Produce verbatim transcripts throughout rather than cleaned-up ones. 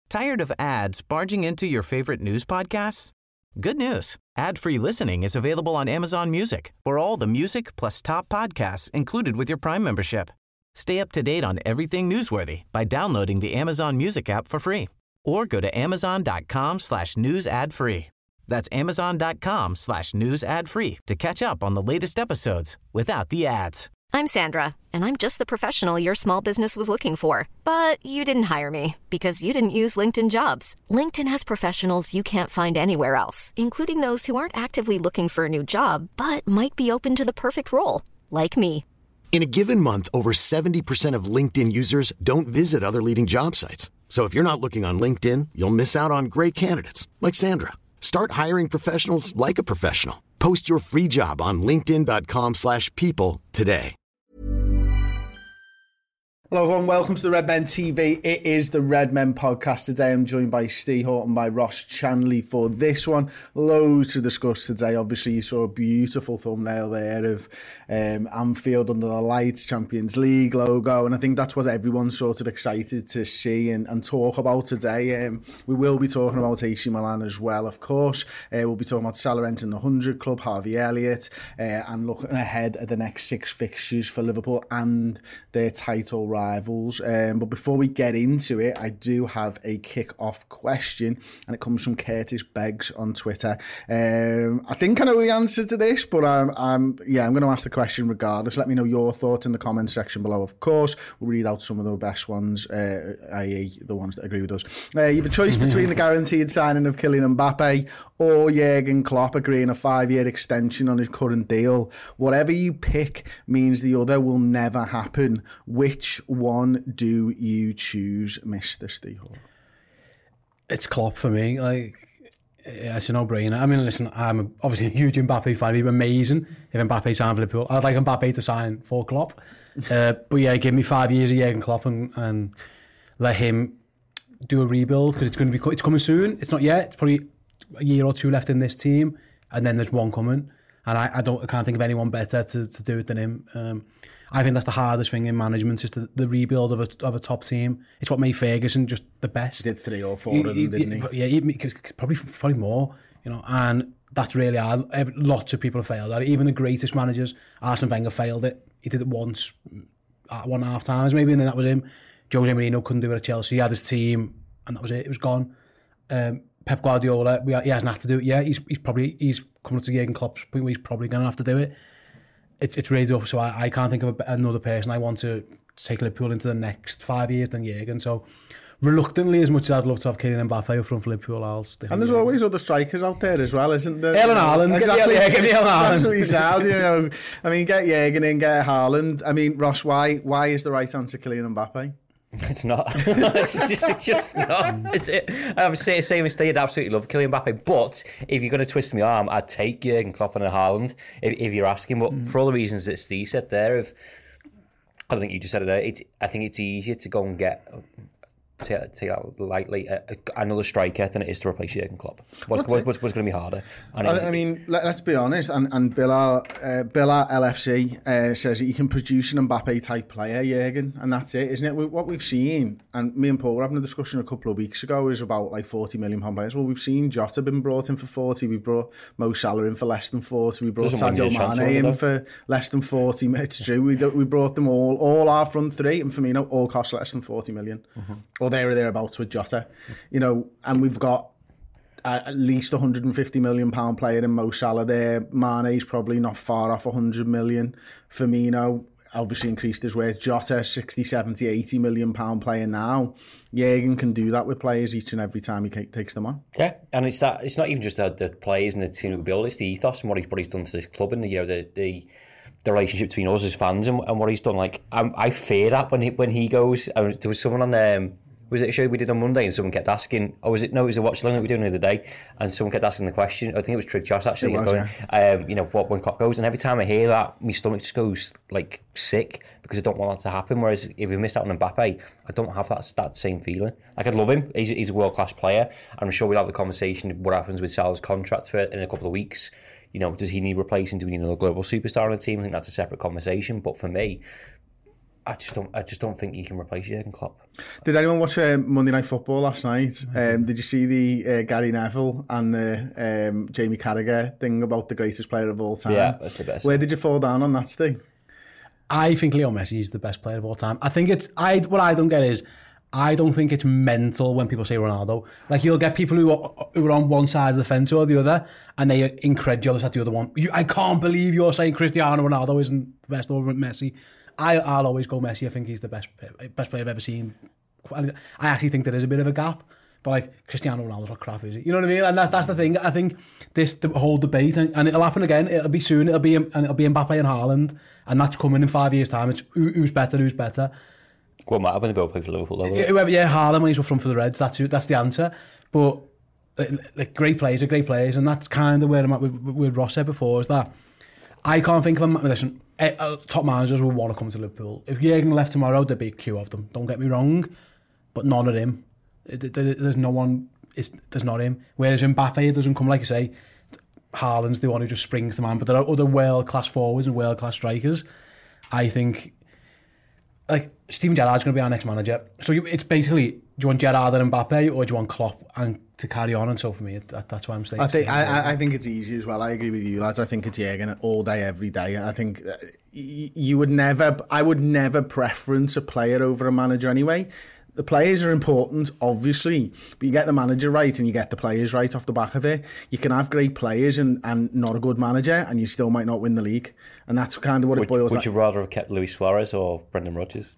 Tired of ads barging into your favorite news podcasts? Good news. Ad-free listening is available on Amazon Music for all the music plus top podcasts included with your Prime membership. Stay up to date on everything newsworthy by downloading the Amazon Music app for free or go to amazon.com slash news ad free. That's amazon.com slash news ad free to catch up on the latest episodes without the ads. I'm Sandra, and I'm just the professional your small business was looking for. But you didn't hire me because you didn't use LinkedIn Jobs. LinkedIn has professionals you can't find anywhere else, including those who aren't actively looking for a new job, but might be open to the perfect role, like me. In a given month, over seventy percent of LinkedIn users don't visit other leading job sites. So if you're not looking on LinkedIn, you'll miss out on great candidates like Sandra. Start hiring professionals like a professional. Post your free job on linkedin.com slash people today. Hello everyone, welcome to the Red Men T V. It is the Red Men podcast. Today I'm joined by Steve Horton, by Ross Chanley for this one. Loads to discuss today. Obviously you saw a beautiful thumbnail there of um, Anfield under the lights, Champions League logo, and I think that's what everyone's sort of excited to see and, and talk about today. Um, we will be talking about A C Milan as well, of course. Uh, we'll be talking about Salah entering the one hundred Club, Harvey Elliott, uh, and looking ahead at the next six fixtures for Liverpool and their title run. Rivals. Um, but before we get into it, I do have a kick-off question, and it comes from Curtis Beggs on Twitter. Um, I think I know the answer to this, but I'm, I'm yeah, I'm going to ask the question regardless. Let me know your thoughts in the comments section below. Of course, we'll read out some of the best ones, uh, that is, the ones that agree with us. Uh, you have a choice between the guaranteed signing of Kylian Mbappe or Jurgen Klopp agreeing a five-year extension on his current deal. Whatever you pick means the other will never happen. Which one do you choose, Mister Steve? It's Klopp for me. Like, it's a no-brainer. I mean, listen, I'm obviously a huge Mbappe fan. It'd be amazing if Mbappe signed for Liverpool. I'd like Mbappe to sign for Klopp. uh, but yeah, give me five years of Jurgen Klopp and, and let him do a rebuild, because it's going to be it's coming soon. It's not yet. It's probably a year or two left in this team, and then there's one coming. And I, I don't I can't think of anyone better to, to do it than him. Um, I think that's the hardest thing in management, is the, the rebuild of a of a top team. It's what made Ferguson just the best. He did three or four he, of them, he, didn't he? Yeah, he, probably probably more. You know, and that's really hard. Every, lots of people have failed at it. Even the greatest managers, Arsene Wenger failed it. He did it once, at one and a half times maybe, and then that was him. Jose Mourinho couldn't do it at Chelsea. He had his team, and that was it. It was gone. Um, Pep Guardiola, we, he hasn't had to do it yet. He's he's probably he's coming up to Jurgen Klopp's point where he's probably going to have to do it. It's it's really tough. So I, I can't think of a, another person I want to take Liverpool into the next five years than Jurgen. So reluctantly, as much as I'd love to have Kylian Mbappe up front for Liverpool, I'll stick. And there's Jurgen. always other strikers out there as well, isn't there? Erling Haaland, exactly. Get, yeah, get Erling Haaland. Absolutely sad. You know, I mean, get Jurgen in, get Haaland. I mean, Ross, why why is the right answer Kylian Mbappe? It's not. it's, just, it's just not. It's it. I would say the same as Steve. I'd absolutely love Kylian Mbappe, but if you're going to twist my arm, I'd take Jurgen Klopp and Haaland if, if you're asking. But mm. for all the reasons that Steve said there, of I don't think you just said it there. It's I think it's easier to go and get. Take, take that lightly, uh, another striker than it is to replace Jurgen Klopp. What's, what's, what's, what's going to be harder? And I, I mean, let, let's be honest, and, and Billa, uh, Billa L F C uh, says that you can produce an Mbappe-type player, Jurgen, and that's it, isn't it? We, what we've seen, and me and Paul were having a discussion a couple of weeks ago, is about like forty million pound players. Well, we've seen Jota been brought in for forty, we brought Mo Salah in for less than forty, we brought Sadio Mane in for less than forty. It's true, we, we brought them all, all our front three, and Firmino, all cost less than forty million. Mm-hmm. Or there or thereabouts with Jota, you know, and we've got uh, at least a one hundred fifty million pound player in Mo Salah there. Mane's probably not far off one hundred million. Firmino obviously increased his weight. Jota, sixty, seventy, eighty million pound player now. Jurgen can do that with players each and every time he takes them on. Yeah, and it's that. It's not even just the, the players and the team we build. It's the ethos and what he's what he's done to this club, and the, you know the the. the relationship between us as fans and, and what he's done. Like I, I fear that when he when he goes. I mean, there was someone on um, was it a show we did on Monday, and someone kept asking, oh, was it no, it was a watch along that we were doing the other day, and someone kept asking the question. I think it was Trig Joss actually. Was, going, yeah. um, you know what when Klopp goes, and every time I hear that, my stomach just goes like sick because I don't want that to happen. Whereas if we missed out on Mbappe, I don't have that that same feeling. Like I'd love him. He's, he's a world class player. I'm sure we'll have the conversation of what happens with Salah's contract for in a couple of weeks. You know, does he need replacing? Do we need another global superstar on the team? I think that's a separate conversation. But for me, I just don't. I just don't think you can replace Jurgen Klopp. Did anyone watch uh, Monday Night Football last night? Um, did you see the uh, Gary Neville and the um, Jamie Carragher thing about the greatest player of all time? Yeah, that's the best. Where did you fall down on that, Steve? I think Leo Messi is the best player of all time. I think it's I. What I don't get is I don't think it's mental when people say Ronaldo. Like you'll get people who are, who are on one side of the fence or the other, and they are incredulous at the other one. You, I can't believe you're saying Cristiano Ronaldo isn't the best over Messi. I, I'll always go Messi. I think he's the best best player I've ever seen. I actually think there is a bit of a gap, but like Cristiano Ronaldo's not crap, is it? You know what I mean? And that's that's the thing. I think this the whole debate, and, and it'll happen again. It'll be soon. It'll be and it'll be Mbappe and Haaland, and that's coming in five years' time. It's who, who's better, who's better. Won't matter when they both play for Liverpool. Though, Whoever, yeah, Haaland when he's up front for the Reds. That's who, that's the answer. But like great players are great players, and that's kind of where I'm at with, with Ross said before. Is that I can't think of a listen. Uh, top managers will want to come to Liverpool. If Jurgen left tomorrow, there'd be a queue of them. Don't get me wrong, but none of him. There's no one. It's, there's not him. Whereas Mbappe doesn't come, like you say. Haaland's the one who just springs to mind. But there are other world class forwards and world class strikers. I think, like Steven Gerrard's going to be our next manager. So you, it's basically, do you want Gerrard and Mbappe, or do you want Klopp and to carry on? And so for me, that, that's why I'm saying. I think I, I think it's easy as well. I agree with you, lads. I think it's Jurgen all day, every day. I think uh, y- you would never, I would never preference a player over a manager anyway. The players are important, obviously, but you get the manager right and you get the players right off the back of it. You can have great players and, and not a good manager, and you still might not win the league. And that's kind of what would, it boils down. Would you rather have kept Luis Suarez or Brendan Rodgers?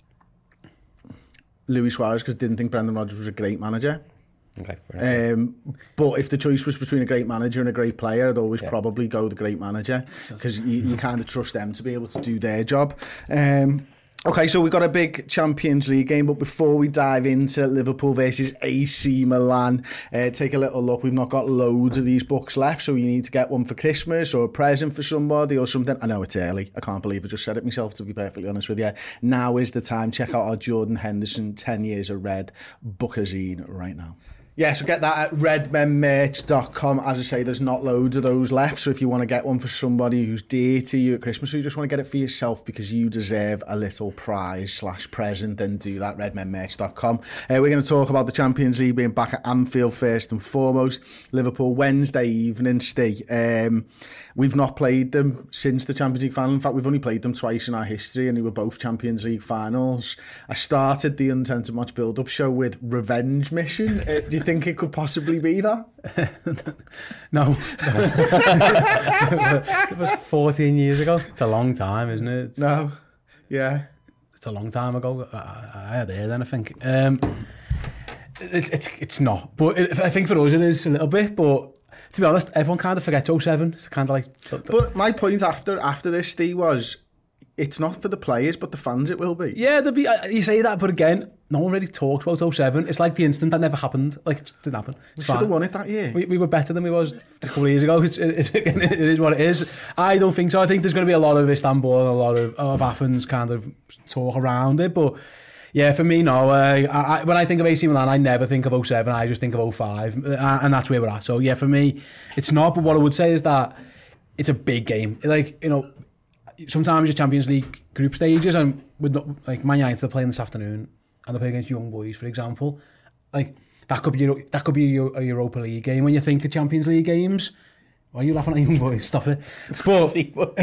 Luis Suarez, because I didn't think Brendan Rodgers was a great manager. Okay. Um, but if the choice was between a great manager and a great player, I'd always yeah. probably go the great manager, because you, you kind of trust them to be able to do their job. Um, okay, so we've got a big Champions League game, but before we dive into Liverpool versus A C Milan, uh, take a little look. We've not got loads of these books left, so you need to get one for Christmas or a present for somebody or something. I know it's early. I can't believe I just said it myself, to be perfectly honest with you. Now is the time. Check out our Jordan Henderson ten Years of Red bookazine right now. Yeah, so get that at redmen merch dot com. As I say, there's not loads of those left, so if you want to get one for somebody who's dear to you at Christmas, or you just want to get it for yourself because you deserve a little prize slash present, then do that, redmen merch dot com. Uh, we're going to talk about the Champions League being back at Anfield first and foremost. Liverpool Wednesday evening, Steve. Um, we've not played them since the Champions League final. In fact, we've only played them twice in our history, and they were both Champions League finals. I started the Uncensored Match build-up show with Revenge Mission. Uh, do you think it could possibly be that? No. It was fourteen years ago. It's a long time, isn't it? It's, no. Yeah. It's a long time ago. I, I had it then, I think. Um, it's, it's, it's not. But it, I think for us it is a little bit, but to be honest, everyone kind of forgets oh seven. It's kind of like... But my point after after this, Steve, was it's not for the players, but the fans it will be. Yeah, be, you say that, but again, no one really talks about oh seven. It's like the instant that never happened. Like, it didn't happen. It's we should have won it that year. We, we were better than we was a couple of years ago. It's, it's, it is what it is. I don't think so. I think there's going to be a lot of Istanbul and a lot of, of Athens kind of talk around it, but yeah, for me, no. Uh, I, I, when I think of A C Milan, I never think of oh seven. I just think of oh five, uh, and that's where we're at. So yeah, for me, it's not. But what I would say is that it's a big game. Like, you know, sometimes your Champions League group stages, and with like Man United, they're playing this afternoon, and they're playing against Young Boys, for example. Like that could be that could be a Europa League game. When you think of Champions League games, why are you laughing at Young Boys? Stop it. But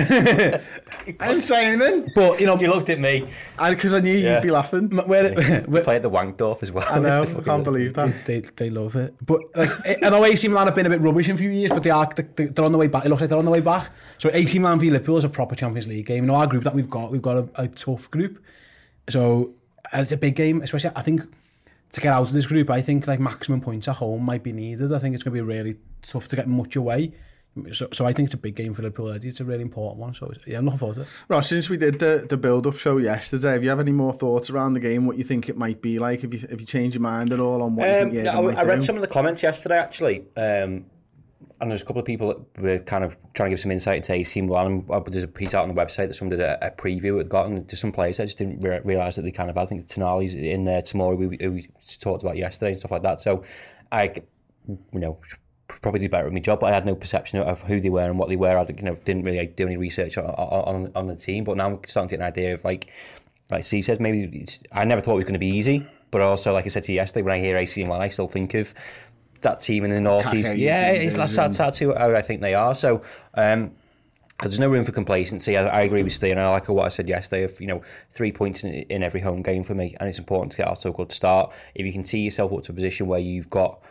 I didn't say anything. But you know, you looked at me because I, I knew yeah. you'd be laughing. Where, where, where play at the Wankdorf as well. I know. I can't believe that. They, they they love it. But like, I know A C Milan have been a bit rubbish in a few years, but they are they, they're on the way back. It looks like they're on the way back. So A C Milan v Liverpool is a proper Champions League game. You know, our group that we've got, we've got a, a tough group. So and it's a big game, especially I think to get out of this group. I think like maximum points at home might be needed. I think it's going to be really tough to get much away. So, so I think it's a big game for Liverpool. It's a really important one. So yeah, I'm looking forward to it. Ross, since we did the, the build-up show yesterday, have you have any more thoughts around the game? What you think it might be like? Have you have you changed your mind at all on what um, you think? Yeah, no, I, I read do? some of the comments yesterday actually, um, and there's a couple of people that were kind of trying to give some insight into A C Milan. There's a piece out on the website that someone did a, a preview had gotten to some players. I just didn't re- realise that they kind of had. I think Tonali's in there tomorrow. We, we, we talked about yesterday and stuff like that. So I, you know. probably do better at my job, but I had no perception of who they were and what they were. I you know, didn't really do any research on, on, on the team, but now I'm starting to get an idea of like like Steve says, maybe it's, I never thought it was going to be easy, but also, like I said to you yesterday, when I hear A C Milan, I still think of that team in the North East. Yeah, it's that's, that's, that's who I think they are. So um, there's no room for complacency. I, I agree with Steve, and I like what I said yesterday of, you know, three points in, in every home game for me, and it's important to get off to a good start. If you can tee yourself up to a position where you've got,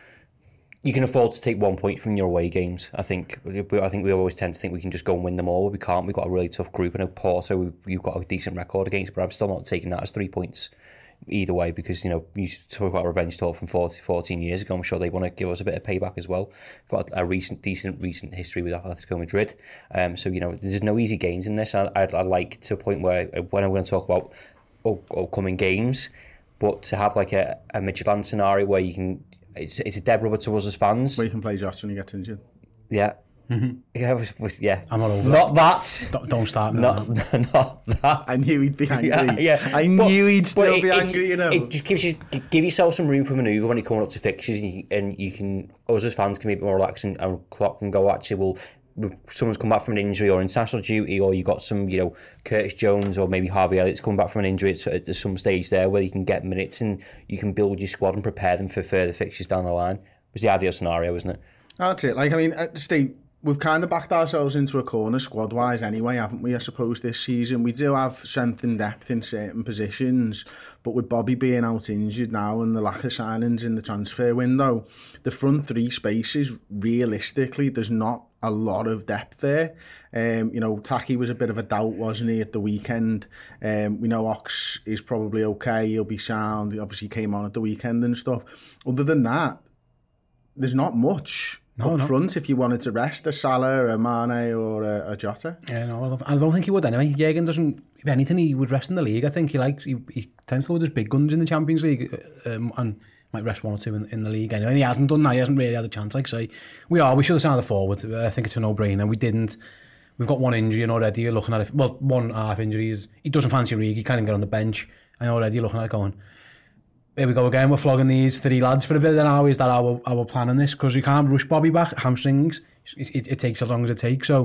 you can afford to take one point from your away games. I think I think we always tend to think we can just go and win them all. We can't. We've got a really tough group, and Porto, we've, we've got a decent record against, but I'm still not taking that as three points either way, because, you know, you talk about revenge tour from fourteen years ago. I'm sure they want to give us a bit of payback as well. We've got a recent, decent, recent history with Atletico Madrid. Um, so, you know, there's no easy games in this. I, I'd, I'd like to a point where, when I'm going to talk about upcoming games, but to have like a, a Midtjylland scenario where you can, it's it's a dead rubber to us as fans. Where you can play Jota when you get injured. Yeah. Mm-hmm. Yeah, was, was, yeah. I'm not over Not that. that. Don't start. Not, not that. I knew he'd be angry. Yeah, yeah. I but, knew he'd still it, be angry, you know. It just gives you, give yourself some room for manoeuvre when you're coming up to fixtures, and you, and you can, us as fans can be a bit more relaxed, and, and clock can go, actually, well, someone's come back from an injury or international duty, or you got some, you know, Curtis Jones or maybe Harvey Elliott's coming back from an injury at, at some stage there where you can get minutes and you can build your squad and prepare them for further fixtures down the line. It was the ideal scenario, wasn't it? That's it. Like, I mean, Steve, we've kind of backed ourselves into a corner squad-wise anyway, haven't we, I suppose, this season? We do have strength and depth in certain positions, but with Bobby being out injured now and the lack of signings in the transfer window, the front three spaces, realistically, there's not a lot of depth there. Um, you know, Taki was a bit of a doubt, wasn't he, at the weekend? Um, we know Ox is probably okay, he'll be sound, he obviously came on at the weekend and stuff. Other than that, there's not much no, up no. front if you wanted to rest a Salah, a Mane or a, a Jota. Yeah, no, I don't, I don't think he would anyway. Jürgen doesn't, if anything, he would rest in the league. I think he likes, he, he tends to load his big guns in the Champions League um, and might rest one or two in, in the league anyway. And he hasn't done that, he hasn't really had a chance. Like I say, we are, we should have signed a forward. I think it's a no-brainer. We didn't. We've got one injury and already you're looking at it, well, one half injury. He doesn't fancy Origi, he can't even get on the bench. And already you're looking at it going, here we go again, we're flogging these three lads for a bit now. Is that our, our plan on this? Because we can't rush Bobby back, hamstrings, it, it, it takes as long as it takes. So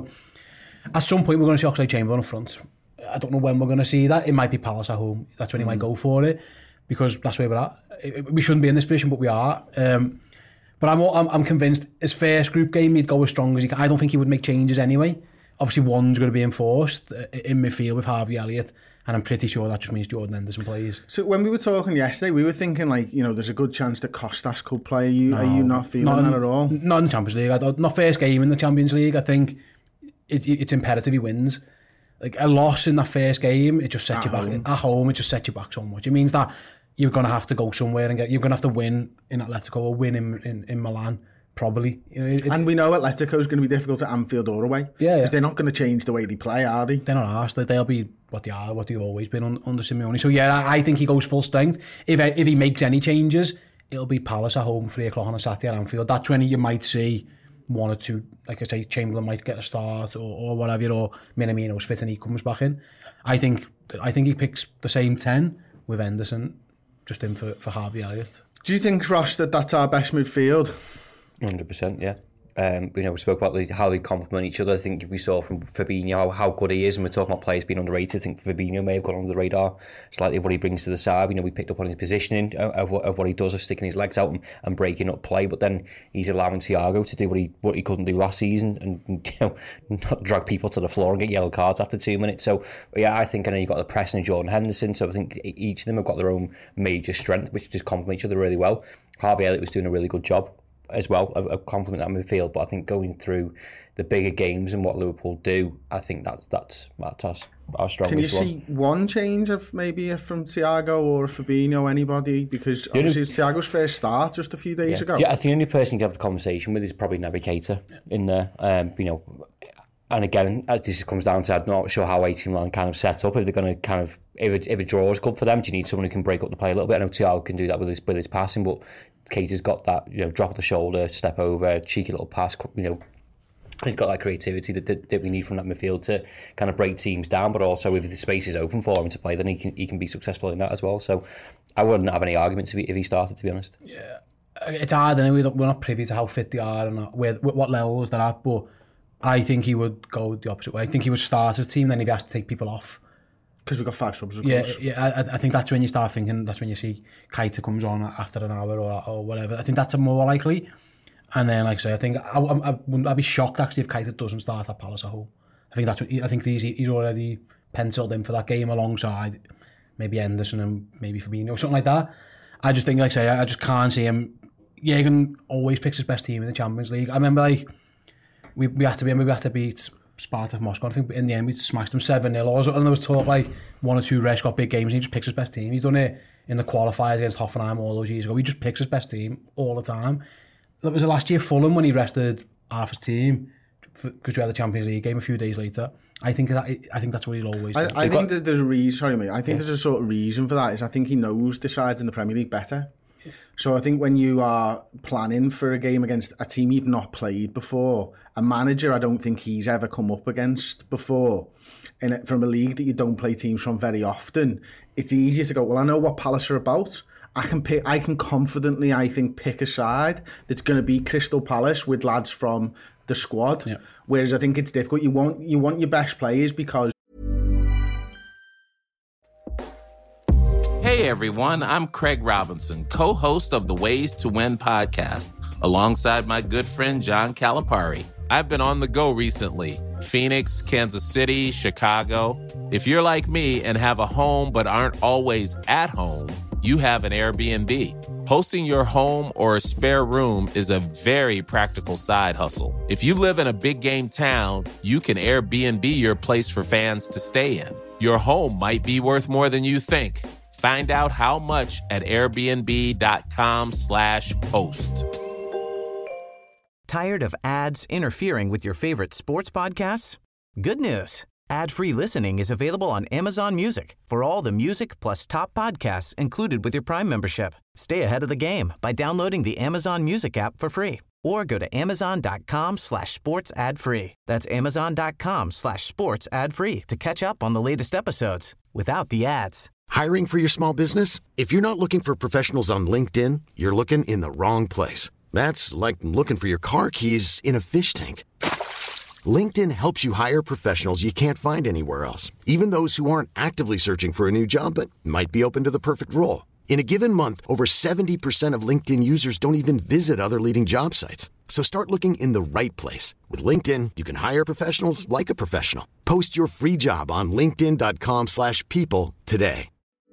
at some point we're going to see Oxlade-Chamberlain up front. I don't know when we're going to see that. It might be Palace at home, that's when mm. he might go for it, because that's where we're at. It, we shouldn't be in this position, but we are. Um, but I'm, I'm I'm convinced his first group game he'd go as strong as he can. I don't think he would make changes anyway. Obviously one's going to be enforced in midfield with Harvey Elliott, and I'm pretty sure that just means Jordan Henderson plays. So when we were talking yesterday, we were thinking, like, you know, there's a good chance that Kostas could play. Are you, no, are you not feeling not in, that at all? Not in the Champions League. I don't, not first game in the Champions League. I think it, it, it's imperative he wins. Like, a loss in that first game, it just sets you back. Home. At home, it just sets you back so much. It means that you're going to have to go somewhere and get, you're going to have to win in Atletico or win in, in, in Milan. Probably. You know, it, and we know Atletico is going to be difficult at Anfield or away. Yeah, Because yeah. they're not going to change the way they play, are they? They're not arsed. They'll be what they are, what they've always been on, under Simeone. So yeah, I think he goes full strength. If if he makes any changes, it'll be Palace at home, three o'clock on a Saturday at Anfield. That's when you might see one or two, like I say, Chamberlain might get a start or, or whatever, or Minamino's fit and he comes back in. I think I think he picks the same ten with Henderson just in for, for Harvey Elliott. Do you think, Ross, that that's our best midfield? one hundred percent, yeah. Um, you know, we spoke about the, how they complement each other. I think we saw from Fabinho how, how good he is, and we're talking about players being underrated. I think Fabinho may have gone under the radar slightly of what he brings to the side. You know, we picked up on his positioning of, of, what, of what he does of sticking his legs out and, and breaking up play, but then he's allowing Thiago to do what he what he couldn't do last season, and, you know, not drag people to the floor and get yellow cards after two minutes. So yeah, I think, I know you've got the Preston and Jordan Henderson, so I think each of them have got their own major strength, which just complement each other really well. Harvey Elliott was doing a really good job as well, a, a compliment at midfield, but I think going through the bigger games and what Liverpool do, I think that's that's that's our, our strongest one. Can you see one change of maybe from Thiago or Fabinho, anybody? Because obviously it's Thiago's first start just a few days yeah. ago. Yeah, I think the only person you can have the conversation with is probably Navigator in there. Um, you know, and again, this comes down to, I'm not sure how A C Milan kind of set up. If they're going to kind of, if a, if a draw is good for them, do you need someone who can break up the play a little bit? I know Thiago can do that with his with his passing, but Keita's got that, you know, drop of the shoulder, step over, cheeky little pass, you know. He's got that creativity that, that that we need from that midfield to kind of break teams down, but also if the space is open for him to play, then he can he can be successful in that as well. So I wouldn't have any arguments if he, if he started, to be honest. Yeah, it's hard, and we're not privy to how fit they are and where, what levels they're at, but I think he would go the opposite way. I think he would start his team, then he'd have to take people off. Because we've got five subs, of yeah, course. Yeah, I, I think that's when you start thinking, that's when you see Keita comes on after an hour or, or whatever. I think that's more likely. And then, like I say, I think I, I, I wouldn't, I'd be shocked actually if Keita doesn't start at Palace at home. I think that's what, I think he's, he's already penciled in for that game alongside maybe Henderson and maybe Fabinho, something like that. I just think, like I say, I just can't see him. Jürgen always picks his best team in the Champions League. I remember, like, we, we had to be, we had to beat Spartak Moscow. I think in the end we smashed them seven nil. And there was talk like one or two refs got big games and he just picks his best team. He's done it in the qualifiers against Hoffenheim all those years ago. He just picks his best team all the time. That was the last year Fulham when he rested half his team because we had the Champions League game a few days later. I think that I think that's what he'll always do. I, I think that there's a reason. Sorry, mate. I think yeah. there's a sort of reason for that. Is I think he knows the sides in the Premier League better. So I think when you are planning for a game against a team you've not played before, a manager I don't think he's ever come up against before, and from a league that you don't play teams from very often, it's easier to go, well, I know what Palace are about. I can pick, I can confidently, I think, pick a side that's going to be Crystal Palace with lads from the squad. Yeah. Whereas I think it's difficult. You want you want your best players because. Hey everyone, I'm Craig Robinson, co-host of the Ways to Win podcast, alongside my good friend John Calipari. I've been on the go recently. Phoenix, Kansas City, Chicago. If you're like me and have a home but aren't always at home, you have an Airbnb. Hosting your home or a spare room is a very practical side hustle. If you live in a big game town, you can Airbnb your place for fans to stay in. Your home might be worth more than you think. Find out how much at airbnb.com slash host. Tired of ads interfering with your favorite sports podcasts? Good news. Ad-free listening is available on Amazon Music for all the music plus top podcasts included with your Prime membership. Stay ahead of the game by downloading the Amazon Music app for free or go to amazon.com slash sports ad free. That's amazon.com slash sports ad free to catch up on the latest episodes without the ads. Hiring for your small business? If you're not looking for professionals on LinkedIn, you're looking in the wrong place. That's like looking for your car keys in a fish tank. LinkedIn helps you hire professionals you can't find anywhere else, even those who aren't actively searching for a new job but might be open to the perfect role. In a given month, over seventy percent of LinkedIn users don't even visit other leading job sites. So start looking in the right place. With LinkedIn, you can hire professionals like a professional. Post your free job on linkedin.com slash people today.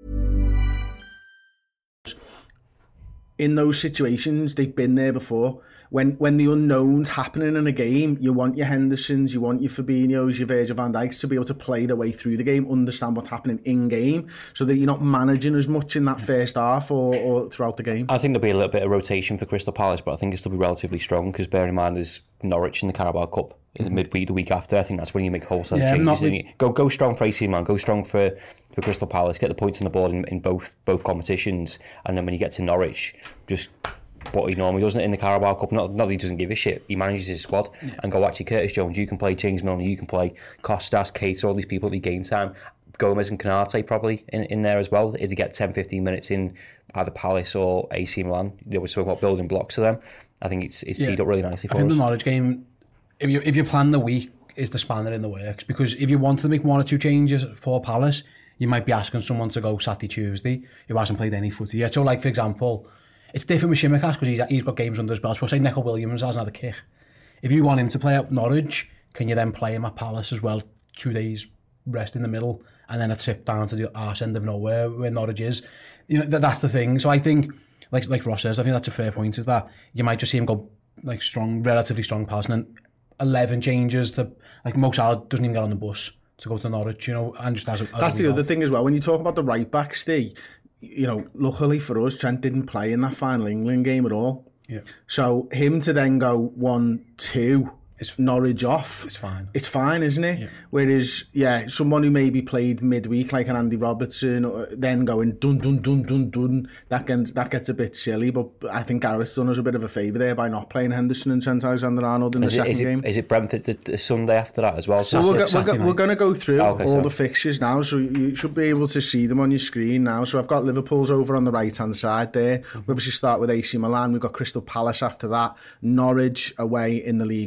In those situations, they've been there before. When when the unknown's happening in a game, you want your Hendersons, you want your Fabinhos, your Virgil van Dijks to be able to play their way through the game, understand what's happening in-game, so that you're not managing as much in that first half or, or throughout the game. I think there'll be a little bit of rotation for Crystal Palace, but I think it'll still be relatively strong because bearing in mind there's Norwich in the Carabao Cup in the midweek, the week after. I think that's when you make wholesale yeah, changes. Not... Go go strong for A C Milan, go strong for, for Crystal Palace, get the points on the board in, in both both competitions, and then when you get to Norwich, just what he normally doesn't in the Carabao Cup. Not, not that he doesn't give a shit. He manages his squad yeah. and go, actually, Curtis Jones, you can play, James Milner, you can play, Costas, Keita, all these people that gain time. Gomez and Konate probably in, in there as well. If they get ten fifteen minutes in either Palace or A C Milan, you know, we're talking about building blocks to them. I think it's it's yeah. teed up really nicely for I think us. The Norwich game, if you if you plan the week, is the spanner in the works, because if you want to make one or two changes for Palace, you might be asking someone to go Saturday, Tuesday who hasn't played any footy yet. So, like, for example, it's different with Tsimikas because he's, he's got games under his belt. So, say Neco Williams hasn't had a kick. If you want him to play at Norwich, can you then play him at Palace as well? Two days rest in the middle and then a trip down to the arse end of nowhere where Norwich is. You know, that, that's the thing. So I think, like like Ross says, I think that's a fair point, is that you might just see him go like strong, relatively strong Palace, and then eleven changes to, like, Mo Salah doesn't even get on the bus to go to Norwich, you know, and just as a, that's the other off. thing as well. When you talk about the right back, Steve, you know, luckily for us, Trent didn't play in that final England game at all. Yeah. So him to then go one two, it's Norwich off. It's fine. It's fine, isn't it? Yeah. Whereas, yeah, someone who maybe played midweek, like an Andy Robertson, or then going dun dun dun dun dun, that gets that gets a bit silly. But I think Gareth's done us a bit of a favour there by not playing Henderson and Trent Alexander-Arnold in is the it, second is it, game. Is it Brentford the, the Sunday after that as well? So we're, go, we're, go, we're going to go through oh, okay, all so. the fixtures now, so you should be able to see them on your screen now. So I've got Liverpool's over on the right hand side there. Mm-hmm. We obviously start with A C Milan. We've got Crystal Palace after that. Norwich away in the League Cup.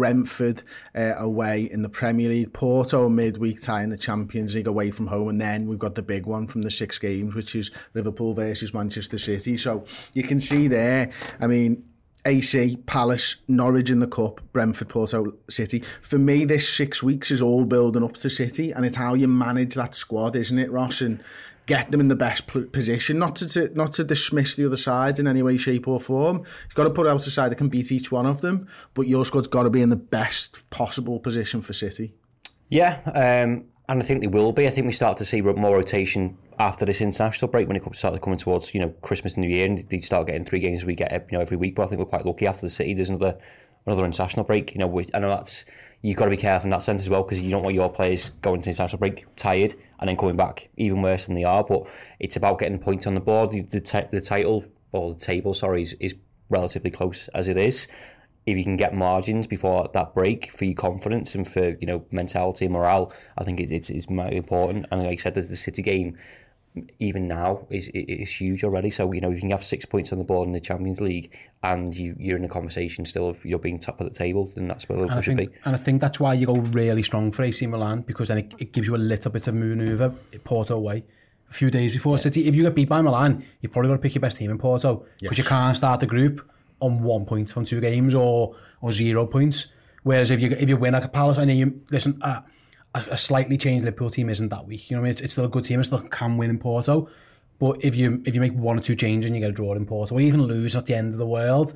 Brentford uh, away in the Premier League, Porto midweek tie in the Champions League away from home, and then we've got the big one from the six games, which is Liverpool versus Manchester City. So you can see there, I mean, A C, Palace, Norwich in the Cup, Brentford, Porto, City. For me, this six weeks is all building up to City, and it's how you manage that squad, isn't it, Ross? And get them in the best position, not to, to not to dismiss the other sides in any way, shape or form. You've got to put out a side that can beat each one of them, but your squad's got to be in the best possible position for City. Yeah, um, and I think they will be. I think we start to see more rotation after this international break when it starts coming towards, you know, Christmas and New Year, and they start getting three games we get, you know, every week. But I think we're quite lucky after the City. There's another another international break. You know, we, I know that's, you've got to be careful in that sense as well, because you don't want your players going to the international break tired and then coming back even worse than they are. But it's about getting points on the board. The the, t- the title or the table, sorry, is, is relatively close as it is. If you can get margins before that break for your confidence and for, you know, mentality and morale, I think it, it's it's very important. And like I said, the, the City game, even now, is is huge already. So, you know, if you can have six points on the board in the Champions League and you, you're in a conversation still of you're being top of the table, then that's where Liverpool should be. And I think that's why you go really strong for A C Milan, because then it, it gives you a little bit of manoeuvre. Porto away a few days before yeah. City. If you get beat by Milan, you've probably got to pick your best team in Porto, because yes. you can't start the group on one point from two games or or zero points. Whereas if you if you win like a Palace, and then you listen, uh, a, a slightly changed Liverpool team isn't that weak. You know what I mean? It's, it's still a good team. It still can win in Porto. But if you if you make one or two changes and you get a draw in Porto, or even lose, at the end of the world.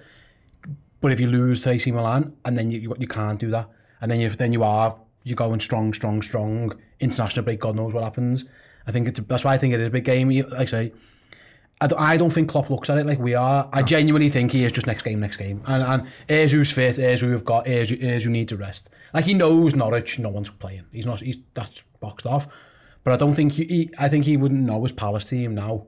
But if you lose to A C Milan, and then you you, you can't do that, and then you then you are you're going strong, strong, strong. International break, God knows what happens. I think it's that's why I think it is a big game. Like I say, I don't, I don't think Klopp looks at it like we are. I genuinely think he is just next game, next game. And, and here's who's fit, here's who we've got, here's, here's who needs a rest. Like, he knows Norwich, no one's playing. He's not, he's that's boxed off. But I don't think, he, he I think he wouldn't know his Palace team now,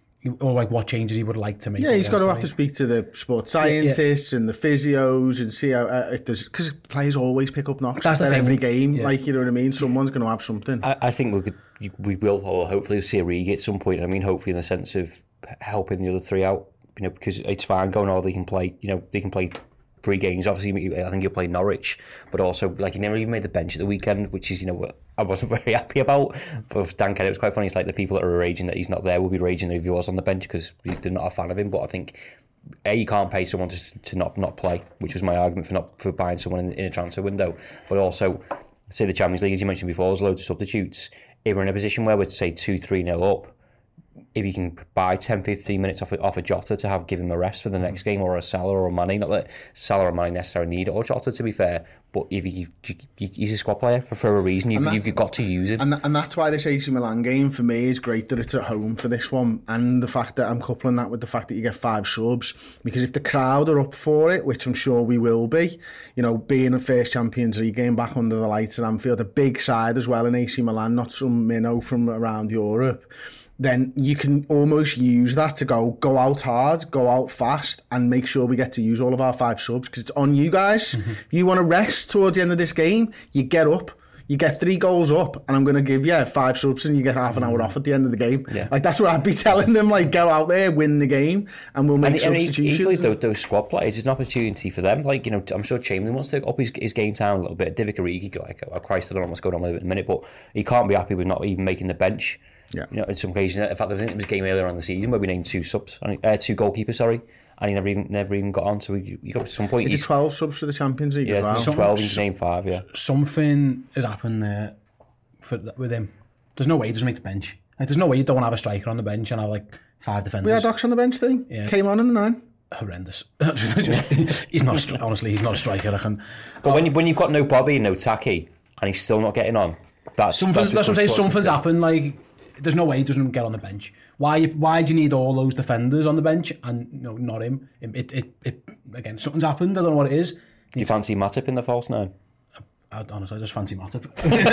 or like what changes he would like to make. Yeah, he's got to have to speak to the sports scientists yeah, yeah. and the physios and see how, uh, if there's, because players always pick up knocks at every game. Yeah. Like, you know what I mean? Someone's going to have something. I, I think we could, we will, or hopefully see a Origi at some point. I mean, hopefully in the sense of helping the other three out, you know, because it's fine going, oh, they can play, you know, they can play three games. Obviously, I think you'll play Norwich, but also, like, he never even made the bench at the weekend, which is, you know, I wasn't very happy about. But Dan Kennedy, it was quite funny. It's like the people that are raging that he's not there will be raging if he was on the bench, because they're not a fan of him. But I think, A, you can't pay someone to, to not, not play, which was my argument for not for buying someone in, in a transfer window. But also, say the Champions League, as you mentioned before, there's loads of substitutes. If we're in a position where we're, say, two three nil up, if you can buy ten fifteen minutes off, off a Jota to have give him a rest for the next game, or a Salah or a Mane, not that Salah or Mane necessarily need it, or Jota to be fair, but if you, you, you, he's a squad player for, for a reason, you, you've got to use him. And, and that's why this A C Milan game for me is great that it's at home for this one, and the fact that I'm coupling that with the fact that you get five subs, because if the crowd are up for it, which I'm sure we will be, you know, being a first Champions League game back under the lights at Anfield, a big side as well in A C Milan, not some minnow from around Europe, then you can almost use that to go go out hard, go out fast, and make sure we get to use all of our five subs, because it's on you guys. Mm-hmm. If you want to rest towards the end of this game, you get up, you get three goals up, and I'm going to give you five subs and you get half an hour off at the end of the game. Yeah. Like, that's what I'd be telling them, like, go out there, win the game, and we'll make and, substitutions. And equally, those, those squad players, it's an opportunity for them. Like, you know, I'm sure Chamberlain wants to up his, his game time a little bit. Divock Origi, like, oh Christ, I don't know what's going on with him in a minute, but he can't be happy with not even making the bench. Yeah. You know, in some cases, in fact, I think it was a game earlier on the season where we named two subs, uh, two goalkeepers, sorry, and he never even never even got on. So we, you got to some point. Is it twelve subs for the Champions League? Yeah, as well? Some, twelve. He's named five. Yeah. Something has happened there for with him. There's no way he doesn't make the bench. Like, there's no way you don't have a striker on the bench and have like five defenders. We had Ox on the bench thing. Yeah. Came on in the nine. Horrendous. He's not. A, honestly, he's not a striker. I can. But oh. when you, when you've got no Bobby and no Taki, and he's still not getting on, that's something's. That's, that's what I'm saying. Something's happened. Like, there's no way he doesn't get on the bench. Why? Why do you need all those defenders on the bench and you know, not him? It, it, it, it. Again, something's happened. I don't know what it is. Do you fancy Matip in the false nine? I, I, honestly, I just fancy Matip.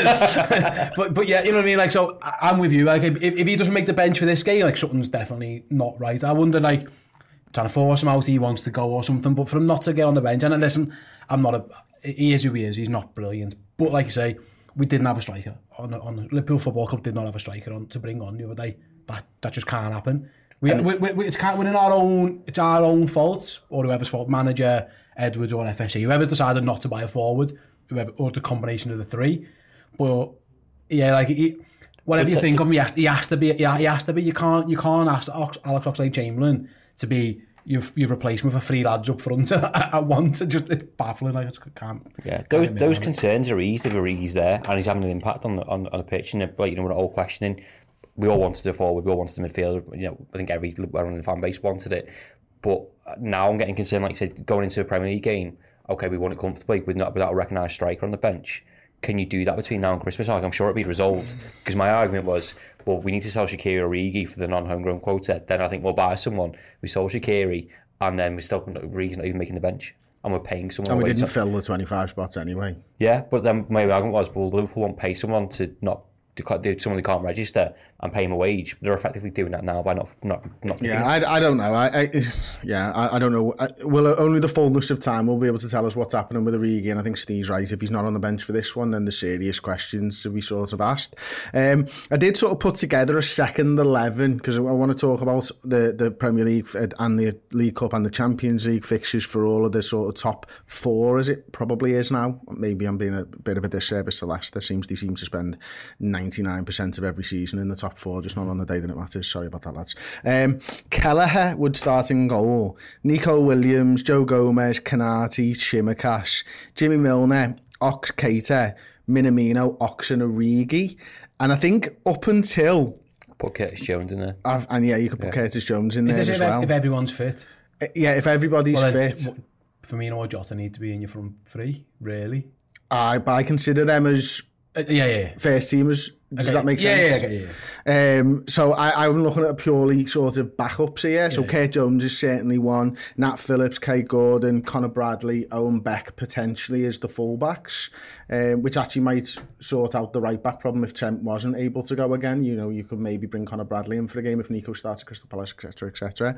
but but yeah, you know what I mean. Like, so I'm with you. Like, if, if he doesn't make the bench for this game, like, something's definitely not right. I wonder, like, trying to force him out, he wants to go or something. But for him not to get on the bench, and listen, I'm not a. He is who he is. He's not brilliant. But like you say, we didn't have a striker on on Liverpool Football Club. Did not have a striker on to bring on the other day. That that just can't happen. We, we, we, it's kind of within our own, it's our own fault, or whoever's fault, manager, Edwards or F S C, whoever's decided not to buy a forward, whoever, or the combination of the three. But yeah, like he, whatever you think of him, he has, he has to be. He has to be. You can't. You can't ask Alex Oxlade-Chamberlain to be your your replacement for three lads up front at once. It's just it's baffling. Like, I just can't. Yeah, those can't those concerns are eased if Origi's there and he's having an impact on the on, on the pitch. And like, you know, we're not all questioning. We all wanted a forward, we all wanted a midfielder. You know, I think every everyone in the fan base wanted it. But now I'm getting concerned, like you said, going into a Premier League game. Okay, we won it comfortably with not without a recognised striker on the bench. Can you do that between now and Christmas? Like, I'm sure it'd be resolved. Because my argument was, well, we need to sell Shaqiri Origi for the non-homegrown quota. Then I think we'll buy someone. We sold Shaqiri, and then we still Origi's not even making the bench, and we're paying someone. And we didn't fill the twenty-five spots anyway. Yeah, but then my argument was, well, Liverpool won't pay someone to not. Someone they can't register and pay him a wage. They're effectively doing that now by not not not. Yeah, I, I don't know. I, I yeah, I, I don't know. I, well, only the fullness of time will be able to tell us what's happening with Origi. And I think Steve's right. If he's not on the bench for this one, then the serious questions to be sort of asked. Um, I did sort of put together a second eleven because I want to talk about the the Premier League and the League Cup and the Champions League fixtures for all of the sort of top four, as it probably is now. Maybe I'm being a bit of a disservice to Leicester. Seems they seem to spend ninety-nine percent of every season in the top four, just not on the day that it matters. Sorry about that, lads. Um, Kelleher would start in goal. Nico Williams, Joe Gomez, Kanati, Shimakash, Jimmy Milner, Ox Keita, Minamino, Ox and Origi. And I think up until... Put Curtis Jones in there. I've, and yeah, you could put yeah. Curtis Jones in there as if, well. If everyone's fit. Uh, yeah, if everybody's well, fit. Firmino or Jota need to be in your front three, really. I, but I consider them as... Uh, yeah, yeah, yeah. First teamers. Does okay. that make yeah, sense? Yeah, yeah, yeah. Um, so I, I'm looking at purely sort of backups here. So yeah, Kurt yeah. Jones is certainly one. Nat Phillips, Kate Gordon, Connor Bradley, Owen Beck potentially as the fullbacks, um, which actually might sort out the right back problem if Trent wasn't able to go again. You know, you could maybe bring Connor Bradley in for a game if Nico starts at Crystal Palace, et cetera, et cetera.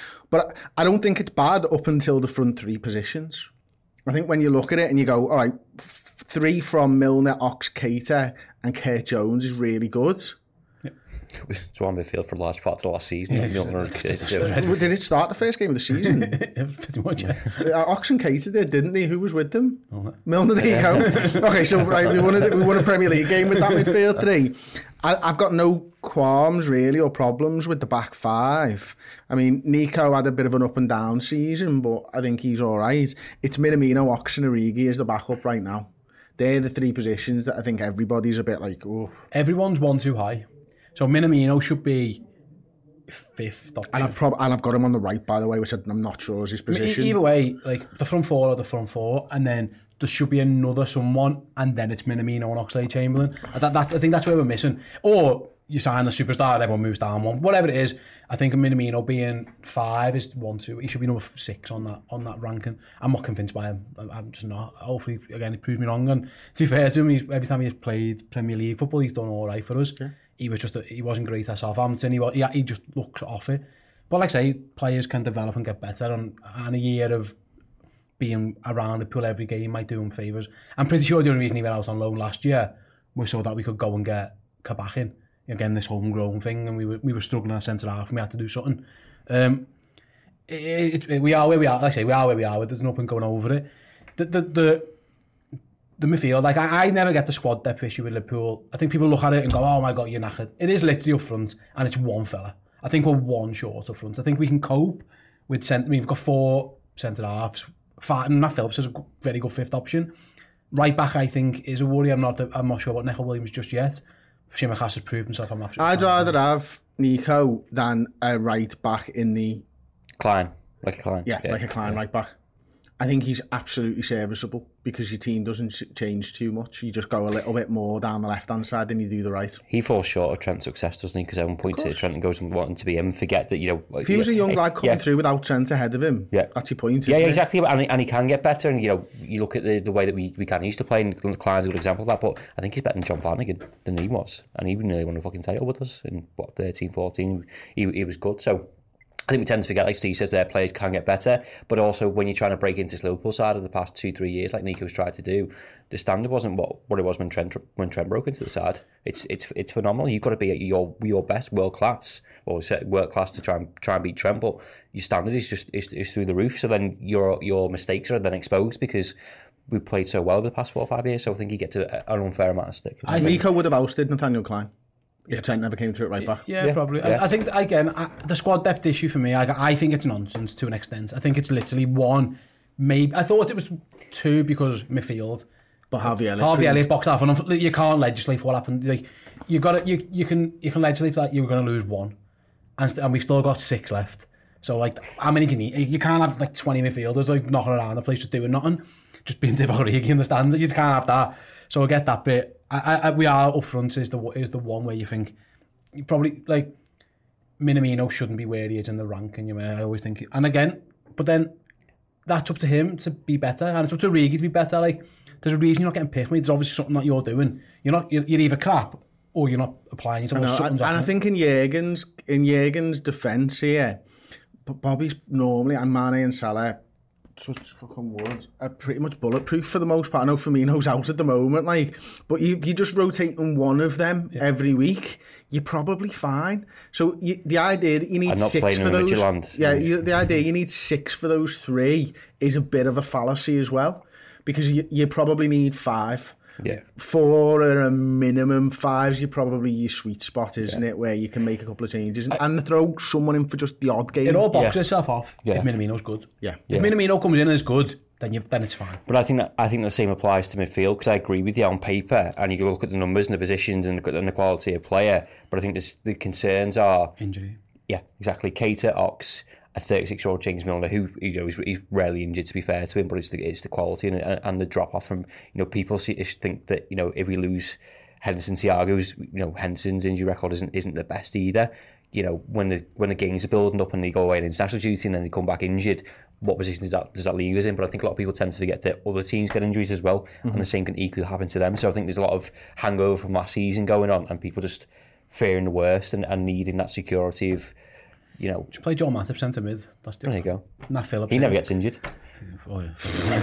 But I don't think it's bad up until the front three positions. I think when you look at it and you go, all right, f- three from Milner, Ox, Keita and Kurt Jones is really good. Yeah. It's one midfield for large parts of the last season. Yeah, Milner and Keita. Did it start the first game of the season? Pretty much, yeah. Ox and Keita did, didn't they? Who was with them? Oh, Milner, there you go. Okay, so right, we won, a, we won a Premier League game with that midfield three. I, I've got no qualms really or problems with the back five. I mean, Nico had a bit of an up and down season, but I think he's all right. It's Minamino, Ox and Origi as the backup right now. They're the three positions that I think everybody's a bit like, oh. Everyone's one too high. So Minamino should be fifth option. And I've, prob- and I've got him on the right, by the way, which I'm not sure is his position. I mean, either way, like the front four are the front four, and then there should be another someone, and then it's Minamino and Oxlade-Chamberlain. That, that, I think that's where we're missing. Or you sign the superstar and everyone moves down one. Whatever it is, I think Minamino being five is one, two. He should be number six on that on that ranking. I'm not convinced by him. I'm just not. Hopefully, again, he proves me wrong. And to be fair to him, he's, every time he's played Premier League football, he's done all right for us. Yeah. He was just a, he wasn't great at Southampton. He, he he just looks off it. But like I say, players can develop and get better, and, and a year of being around the pool every game might do him favours. I'm pretty sure the only reason he went out on loan last year was so that we could go and get Kabak in. Again, this homegrown thing, and we were we were struggling at centre half, and we had to do something. Um, it, it, it, we are where we are. Like I say, we are where we are. There's nothing going over it. The the the, the midfield, like I, I never get the squad depth issue with Liverpool. I think people look at it and go, "Oh my god, you're knackered." It is literally up front, and it's one fella. I think we're one short up front. I think we can cope with centre. I mean, we've got four centre halves. And Nat Phillips is a very good fifth option. Right back, I think, is a worry. I'm not. I'm not sure about Nico Williams just yet. Shimakash has proved himself. I'm absolutely. I'd rather have Nico than a right back in the Klein, like a Klein. Yeah, yeah like a Klein yeah. right back. I think he's absolutely serviceable because your team doesn't change too much. You just go a little bit more down the left hand side than you do the right. He falls short of Trent's success, doesn't he? Because everyone points at Trent and goes and wanting to be him and forget that, you know. If he was yeah, a young lad coming yeah. through without Trent ahead of him, yeah. that's your point. Yeah, isn't exactly. It? And, he, and he can get better. And, you know, you look at the, the way that we, we can. He used to play, and Klein's a good example of that. But I think he's better than John Flanagan than he was. And he nearly won a fucking title with us in, what, thirteen, fourteen. He, he was good. So I think we tend to forget, like Steve says, their players can get better, but also when you're trying to break into this Liverpool side of the past two, three years, like Nico's tried to do, the standard wasn't what, what it was when Trent when Trent broke into the side. It's it's it's phenomenal. You've got to be at your your best, world class, or world class to try and try and beat Trent. But your standard is just is, is through the roof. So then your your mistakes are then exposed because we've played so well over the past four or five years. So I think you get to an unfair amount of stick. I think Nico would have ousted Nathaniel Klein if Trent never came through it right back. Yeah, yeah probably. Yeah. I, I think, again, I, the squad depth issue for me, I, I think it's nonsense to an extent. I think it's literally one, maybe. I thought it was two because midfield. But Harvey Elliott. Harvey Elliott boxed off, and you can't legislate for what happened. Like, you got it. You you can you can legislate that you were going to lose one, and, st- and we've still got six left. So like, how many do you need? You can't have like twenty midfielders like knocking around the place just doing nothing, just being Divock Origi in the stands. You can't have that. So I get that bit. I, I we are up front is the is the one where you think you probably like Minamino shouldn't be where he is in the ranking. You know, I always think, and again, but then that's up to him to be better, and it's up to Origi to be better. Like, there's a reason you're not getting picked. There's obviously something that you're doing. You're not. You're, you're either crap or you're not applying yourself. I know, and, and I think in Jurgen's in Jurgen's defence here, Bobby's normally and Mane and Salah, such fucking words, are pretty much bulletproof for the most part. I know Firmino's out at the moment, like, but you you just rotating one of them yeah. every week, you're probably fine. So you, the idea that you need six for those, yeah, you, the idea you need six for those three is a bit of a fallacy as well, because you you probably need five. Yeah, four are a minimum. Five's you probably your sweet spot, isn't yeah. it? Where you can make a couple of changes and, I, and throw someone in for just the odd game. It all boxes yeah. itself off. Yeah. If Minamino's good, yeah. If yeah. Minamino comes in and is good, then you then it's fine. But I think that I think the same applies to midfield, because I agree with you on paper, and you look at the numbers and the positions and the, and the quality of player. But I think this, the concerns are injury. Yeah, exactly. Keita, Ox, a thirty-six-year-old James Milner, who you know he's, he's rarely injured, to be fair to him, but it's the it's the quality and and the drop off from, you know, people see, think that, you know, if we lose Henderson, Thiago's, you know, Henderson's injury record isn't isn't the best either. You know, when the when the games are building up and they go away in international duty and then they come back injured, what position does that does that leave us in? But I think a lot of people tend to forget that other teams get injuries as well, mm-hmm. and the same can equally happen to them. So I think there's a lot of hangover from last season going on, and people just fearing the worst and, and needing that security of, you know, just play Joel Matip centre mid. That's there you go. Nat Phillips. He never gets injured. Oh, yeah.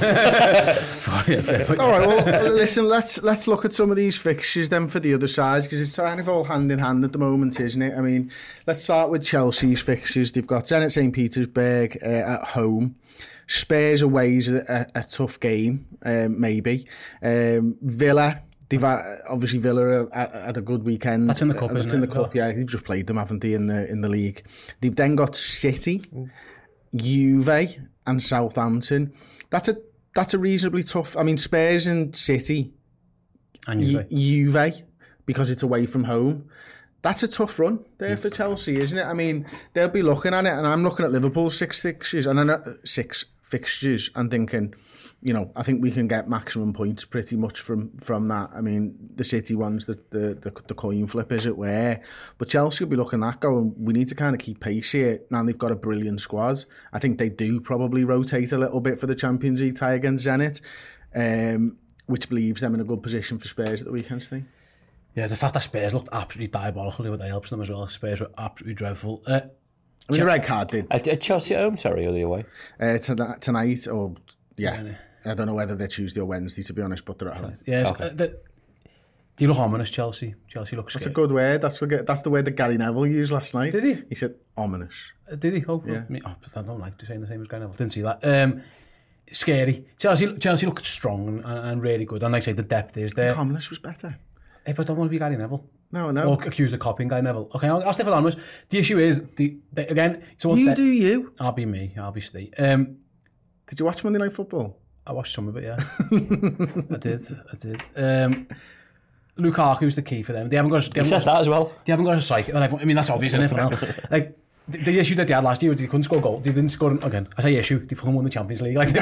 All right. Well, listen. Let's let's look at some of these fixtures then for the other sides, because it's kind of all hand in hand at the moment, isn't it? I mean, let's start with Chelsea's fixtures. They've got Zenit Saint Petersburg uh, at home. Spurs away is a, a, a tough game, um, maybe. Um, Villa. They've had, obviously Villa had a good weekend. That's in the cup, uh, isn't That's in it? the cup, yeah. They've just played them, haven't they, in the in the league? They've then got City, Ooh. Juve, and Southampton. That's a that's a reasonably tough. I mean, Spurs and City, and Juve, Ju- Juve, because it's away from home. That's a tough run there yeah. for Chelsea, isn't it? I mean, they'll be looking at it, and I'm looking at Liverpool's six fixtures, and I know, six fixtures, and thinking, you know, I think we can get maximum points pretty much from, from that. I mean, the City one's the, the, the, the coin flip, as it were. But Chelsea will be looking at going, we need to kind of keep pace here. Now they've got a brilliant squad. I think they do probably rotate a little bit for the Champions League tie against Zenit, um, which leaves them in a good position for Spurs at the weekend, Steve. Yeah, the fact that Spurs looked absolutely diabolical, that helps them as well. Spurs were absolutely dreadful. Uh, I mean, the red card did. At Chelsea at home, sorry, or the away? Uh, tonight, tonight, or, yeah. yeah. I don't know whether they're Tuesday or Wednesday, to be honest, but they're at home. Yeah, okay. uh, the, do you look ominous, Chelsea? Chelsea looks That's scared. a good word. That's the, that's the word that Gary Neville used last night. Did he? He said ominous. Uh, did he? Oh, yeah. me, oh, I don't like to say the same as Gary Neville. Didn't see that. Um, scary. Chelsea Chelsea looked strong and, and really good. And like I say, the depth is there. Ominous was better. Hey, but I don't want to be Gary Neville. No, no. Or accused of copying Gary Neville. Okay, I'll, I'll stick with ominous. The issue is, the, the again... So you the, do you. I'll be me. I'll be Steve. Um, did you watch Monday Night Football? I watched some of it, yeah. I did, I did. Um, Lukaku's the key for them. They haven't got. A, they you haven't said got, that as well. They haven't got a striker. I mean, that's obvious, isn't it? Like the, the issue that they had last year was they couldn't score goal. They didn't score again. I say issue. They fucking won the Champions League. Like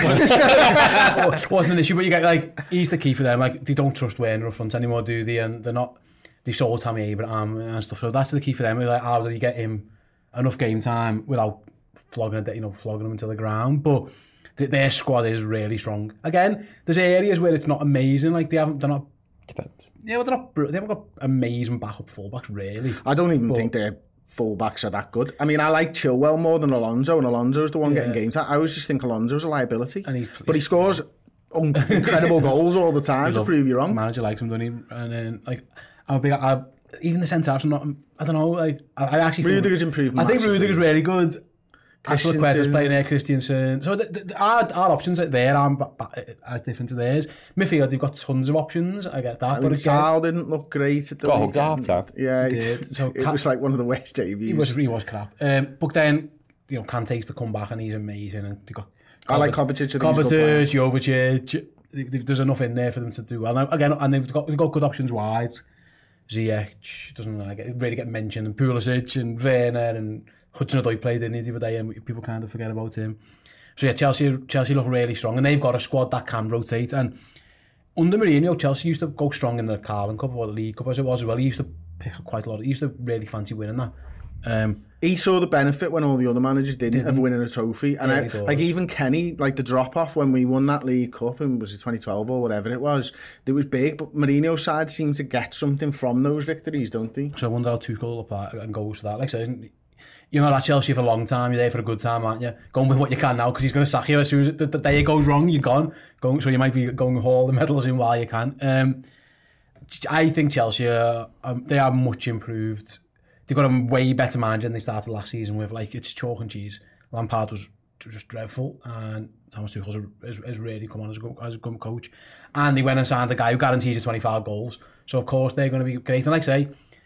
it wasn't an issue, but you get like he's the key for them. Like they don't trust Werner up front anymore, do they? And they're not. They sold Tammy Abraham and stuff. So that's the key for them. Like, how do you get him enough game time without flogging, you know, flogging him into the ground? But their squad is really strong. Again, there's areas where it's not amazing. Like they haven't, they're not. Depends. Yeah, but they're not. They haven't got amazing backup fullbacks, really. I don't even but, think they're full-backs are that good. I mean, I like Chilwell more than Alonso, and Alonso's the one Yeah. getting game time. I always just think Alonso's a liability. And he- but he scores un- incredible goals all the time to love- prove you wrong. Manager likes him, doesn't he? And then, like, I'm a big... I, even the centre-halves, I'm not... I don't know, like... I, I actually think... Rudiger's improved I think massively. Rudiger's really good. Ashley Queta's playing there, Christiansen. So the, the, our, our options are there aren't b- b- as different to theirs. Midfield, they've got tons of options. I get that. I but mean, again, Sal didn't look great at the Got hugged at weekend. half-time. Yeah, He it, did. So it Ca- was like one of the worst debuts. he was, he was crap. Um, but then, you know, Kante's to come back and he's amazing. And they got I like Kovacic. I think he's a good player. Kovacic, Jovic. They- they- There's enough in there for them to do well. And again, and they've got they've got good options wide. Ziyech doesn't like it, really get mentioned, and Pulisic and Werner and Hudson-Odoi played didn't he the other day, and people kind of forget about him. So yeah, Chelsea Chelsea look really strong, and they've got a squad that can rotate. And under Mourinho, Chelsea used to go strong in the Carling Cup or the League Cup as it was as well. He used to pick up quite a lot. He used to really fancy winning that. Um, He saw the benefit when all the other managers didn't, Didn't. of winning a trophy. And Yeah, I, he does. like even Kenny, like the drop-off when we won that League Cup, and was it twenty twelve or whatever it was, it was big, but Mourinho's side seemed to get something from those victories, don't they? so I wonder how Tuchel will apply and goes to that. Like I said, you're not at Chelsea for a long time. You're there for a good time, aren't you? Go and win what you can now, because he's going to sack you as soon as the, the day it goes wrong. You're gone. Go, so you might be going to haul the medals in while you can. Um, I think Chelsea are, um, they are much improved. They've got a way better manager than they started last season with. Like, it's chalk and cheese. Lampard was just dreadful, and Thomas Tuchel has, has really come on as a, good, as a good coach. And they went and signed a guy who guarantees you twenty-five goals. So of course they're going to be great. And like I say,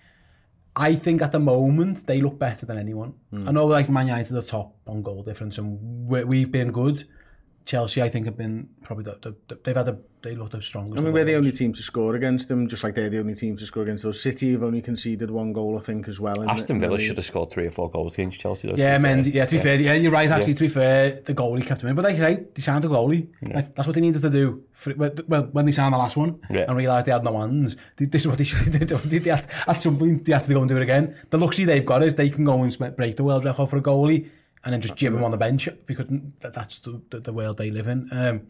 I think at the moment they look better than anyone. Mm. I know like Man United are the top on goal difference, and we, we've been good. Chelsea, I think, have been probably the, the, the they've had a they look the strongest. I mean, we're the only team to score against them, just like they're the only team to score against us. City have only conceded one goal, I think, as well. Aston Villa should have scored three or four goals against Chelsea. Though, yeah, Mendy. Yeah, to be yeah. fair, yeah, you're right. Actually, Yeah. to be fair, the goalie kept him in, but like I say, they signed a goalie. Yeah. Like, that's what they needed to do. For, well, when they signed the last one Yeah. and realised they had no hands, they, this is what they should do. They, they had, at some point, they had to go and do it again. The luxury they've got is they can go and break the world record for a goalie and then just jib him on the bench, because that's the, the, the world they live in. Um,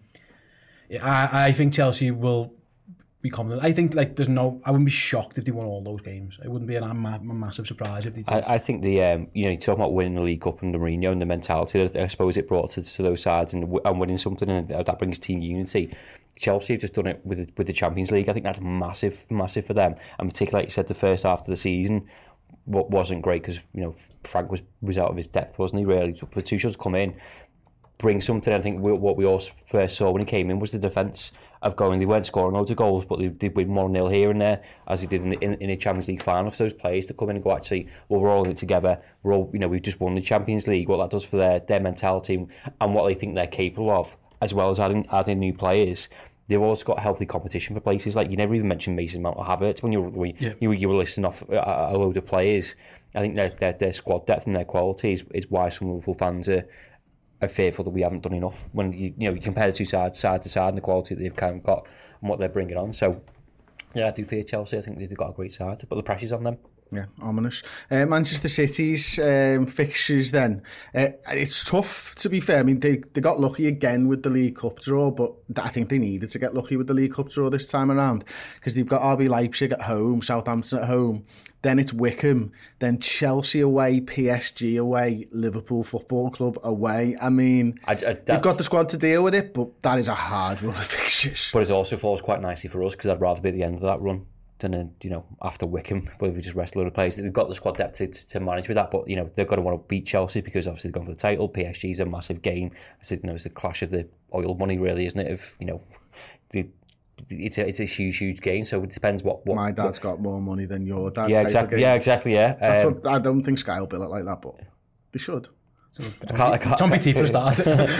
I, I think Chelsea will be confident. I think like there's no. I wouldn't be shocked if they won all those games. It wouldn't be a, a, a massive surprise if they did. I, I think the um, you know, you talk about winning the League Cup under Mourinho and the mentality that I suppose it brought to, to those sides, and, and winning something, and that brings team unity. Chelsea have just done it with the, with the Champions League. I think that's massive, massive for them. And particularly, like you said, the first half of the season what wasn't great because you know Frank was was out of his depth, wasn't he? Really, for Tuchel to come in, bring something. I think we, what we all first saw when he came in was the defence of going. They weren't scoring loads of goals, but they did win one nil here and there, as they did in the, in, in the Champions League final. For those players to come in and go, actually, well, we're all in it together. We're all, you know, we've just won the Champions League. What that does for their their mentality and what they think they're capable of, as well as adding adding new players. They've also got healthy competition for places. Like, you never even mentioned Mason Mount or Havertz when you were when yeah. you, you were listing off a, a load of players. I think their, their their squad depth and their quality is, is why some Liverpool fans are, are fearful that we haven't done enough. When you you know you compare the two sides side to side and the quality that they've kind of got and what they're bringing on. So yeah, I do fear Chelsea. I think they've got a great side, but the pressure's on them. Yeah, ominous. Uh, Manchester City's um, fixtures then. Uh, it's tough, to be fair. I mean, they, they got lucky again with the League Cup draw, but I think they needed to get lucky with the League Cup draw this time around because they've got R B Leipzig at home, Southampton at home, then it's Wickham, then Chelsea away, P S G away, Liverpool Football Club away. I mean, I, I, they've got the squad to deal with it, but that is a hard run of fixtures. But it also falls quite nicely for us because I'd rather be at the end of that run than uh, you know after Wickham, where we just rest a load of players. They've got the squad depth to, to manage with that, but you know they're going to want to beat Chelsea because obviously they're going for the title. P S G's a massive game. I said, you know, it's the clash of the oil money, really, isn't it? Of you know, the, it's a it's a huge huge game. So it depends what, what my dad's what, got more money than your dad. Yeah, exactly. Yeah, exactly. Yeah, That's um, what, I don't think Sky will bill it like that, but they should. I can't, I can't, Tom P T for a start.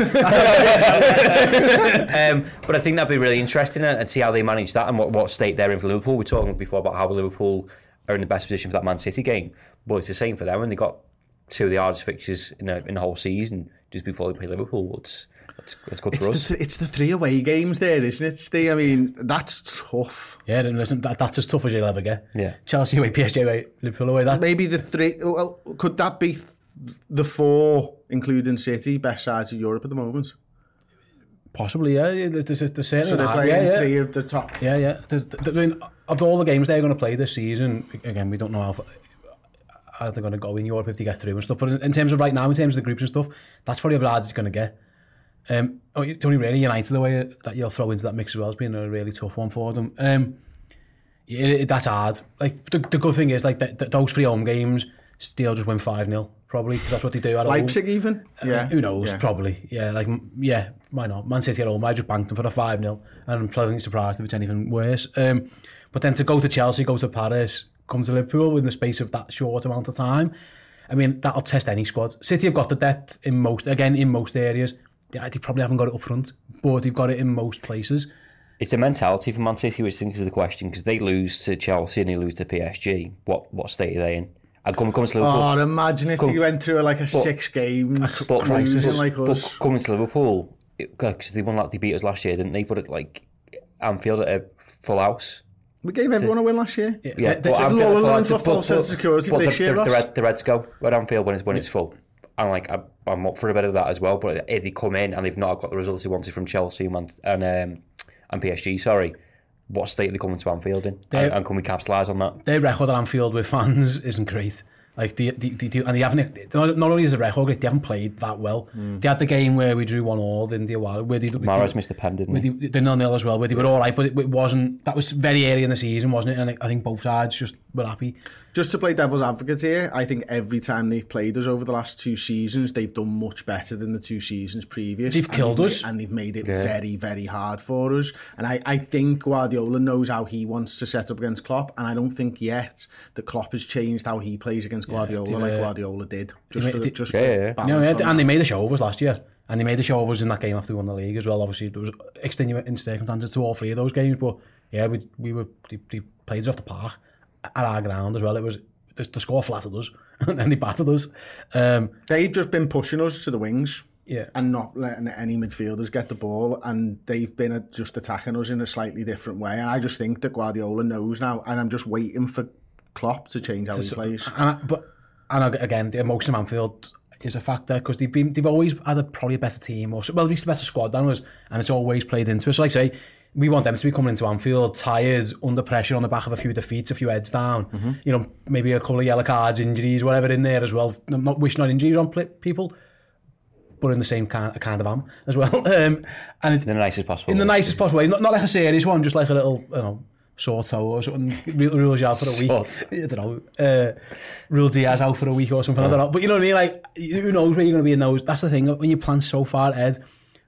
um, but I think that'd be really interesting and, and see how they manage that and what, what state they're in for Liverpool. We were talking before about how Liverpool are in the best position for that Man City game, but it's the same for them when they got two of the hardest fixtures in, a, in the whole season just before they play Liverpool. It's, it's, it's good it's for the us. Th- it's the three away games there, isn't it, Steve? I mean, that's tough. Yeah, then listen, that, that's as tough as you'll ever get. Yeah. Chelsea away, P S G away, Liverpool away. That Maybe the three. Well, could that be th- the four, including City, best sides of Europe at the moment? possibly, yeah. There's, there's certainly So they're that. playing yeah, yeah. three of the top. Yeah, yeah. There's, I mean, of all the games they're going to play this season, again, we don't know how how they're going to go in Europe if they get through and stuff. But in, in terms of right now, in terms of the groups and stuff, that's probably how hard it's going to get. Um, it's only really United the way that you'll throw into that mix as well has been a really tough one for them. Um, yeah, it, that's hard. Like the, the good thing is like the, the, those three home games, they'll just win five nil probably because that's what they do. At Leipzig home. even? Yeah. Uh, who knows? Yeah. Probably. Yeah, like yeah, why not? Man City at home, I just banked them for a five nil and I'm pleasantly surprised if it's anything worse. Um, but then to go to Chelsea, go to Paris, come to Liverpool in the space of that short amount of time, I mean, that'll test any squad. City have got the depth in most, again, in most areas. They, they probably haven't got it up front, but they've got it in most places. It's the mentality for Man City, which I think is the question, because they lose to Chelsea and they lose to P S G. What what state are they in? And come, come to Liverpool. Oh, imagine if come, they went through like a but, six games but, cruising like but, us. But coming to Liverpool, because they won like they beat us last year, didn't they? But at like Anfield at a full house. We gave everyone a win last year. Yeah, yeah they, but Anfield, lulling into a false sense of security for this the, year, the, Ross. the, Red, the Reds go at Anfield when it's when it's full. And like I'm, I'm up for a bit of that as well. But if they come in and they've not got the results they wanted from Chelsea and and, um, and P S G, sorry. What state are they coming to Anfield in? And, and can we capitalise on that? Their record at Anfield with fans isn't great. Like they, they, they, and they haven't. Not only is the record great, they haven't played that well. Mm. They had the game where we drew one all, didn't they? Where they, Mahrez missed a pen, didn't he? They, they nil nil as well. Where they were all right, but it, it wasn't. That was very early in the season, wasn't it? And I think both sides just were happy. Just to play devil's advocate here, I think every time they've played us over the last two seasons, they've done much better than the two seasons previous. They've killed they've us. Made, and they've made it yeah. very, very hard for us. And I, I think Guardiola knows how he wants to set up against Klopp, and I don't think yet that Klopp has changed how he plays against Guardiola yeah, like uh, Guardiola did. Just for, did, just yeah, for yeah. No, yeah, and they made a show of us last year. And they made a show of us in that game after we won the league as well. Obviously, there was extenuating circumstances to all three of those games, but yeah, we we were they, they played us off the park at our ground as well. It was the, the score flattered us and then they battered us. Um, they've just been pushing us to the wings, yeah, and not letting any midfielders get the ball, and they've been just attacking us in a slightly different way. And I just think that Guardiola knows now, and I'm just waiting for Klopp to change how he so, plays. And I, but and again, the emotion of Anfield is a factor because they've been they've always had a probably a better team or well at least a better squad than us, and it's always played into it. So like I say, we want them to be coming into Anfield tired, under pressure, on the back of a few defeats, a few heads down, mm-hmm. you know, maybe a couple of yellow cards, injuries, whatever in there as well. I'm not wishing on injuries on people, but in the same kind, kind of am as well. Um, and it, in the nicest possible in way. the nicest possible way, not, not like a serious one, just like a little, you know, sore toe or something. Rules you out for a week. Sort. I don't know. Uh, rules Diaz out for a week or something. Yeah. I don't know. But you know what I mean? Like, who knows where you're going to be in those? That's the thing. When you plan so far ahead,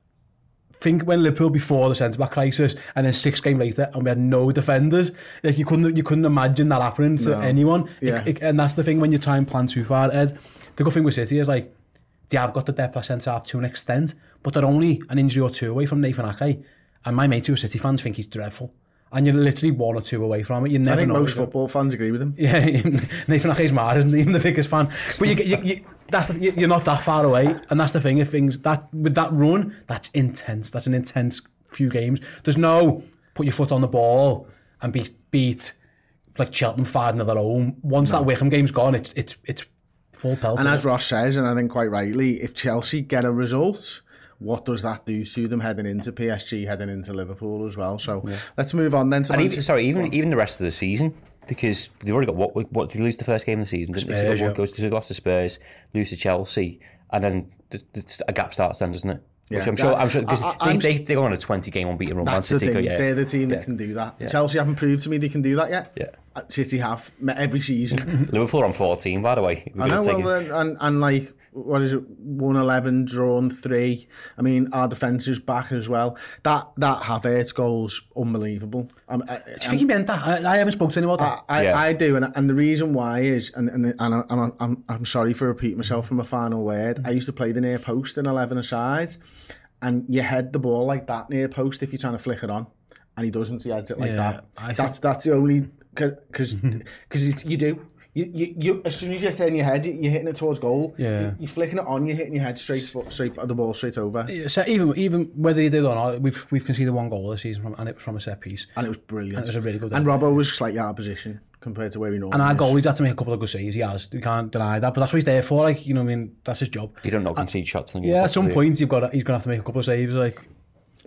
think when Liverpool before the centre back crisis, and then six games later, and we had no defenders. Like you couldn't, you couldn't imagine that happening to no. anyone. Yeah. It, it, and that's the thing when you try and plan too far ahead. The good thing with City is like they have got the depth at centre half to an extent, but they're only an injury or two away from Nathan Ake. And my mates who are City fans think he's dreadful. And you're literally one or two away from it. You never I think know most football fans agree with him. Yeah, Nathan Ake's mad, isn't he? Even the biggest fan. But you, you, you, that's the, you're not that far away, and that's the thing. If things that with that run, that's intense. That's an intense few games. There's no put your foot on the ball and beat beat like Cheltenham five nil at home. Once no. that Wickham game's gone, it's it's it's full pelt. And as Ross says, and I think quite rightly, if Chelsea get a result, what does that do to them heading into P S G, heading into Liverpool as well? So yeah. let's move on then to and even, sorry, even even the rest of the season, because they've already got what what did they lose the first game of the season? Didn't Spurs, they? So yeah. One goes to lost to Spurs, lose to Chelsea, and then the, the, a gap starts then, doesn't it? Yeah, Which I'm sure, I'm sure because they, I'm, they, they go on a twenty game unbeaten run. That's Man the City, thing. yeah. They're the team yeah. that can do that. Yeah. Chelsea haven't proved to me they can do that yet. Yeah. City have every season. Liverpool are on fourteen, by the way. I know, well, then, and, and like, what is it, one eleven, drawn three. I mean, our defence is back as well. That that Havertz goal's unbelievable. I'm, I, do you think he meant that? I, I haven't spoken to anyone about that. I, I, yeah. I do, and, and the reason why is, and and, and I'm, I'm, I'm sorry for repeating myself from a final word, I used to play the near post in eleven aside, and you head the ball like that near post if you're trying to flick it on, and he doesn't, he heads it like yeah, that. I that's think... that's the only, because because you do. You, you, you, as soon as you turn your head, you're hitting it towards goal. Yeah. You, you're flicking it on, you're hitting your head straight, straight the ball straight over. Yeah, so even even whether he did or not, we've we've conceded one goal this season, from, and it was from a set piece. And it was brilliant. And it was a really good. And Robbo was slightly out of position compared to where he normally And our is. goalie's had to make a couple of good saves. He has. We can't deny that. But that's what he's there for. Like, you know, what I mean, that's his job. You don't not concede shots. Yeah, at some point you've got to, he's going to have to make a couple of saves. Like,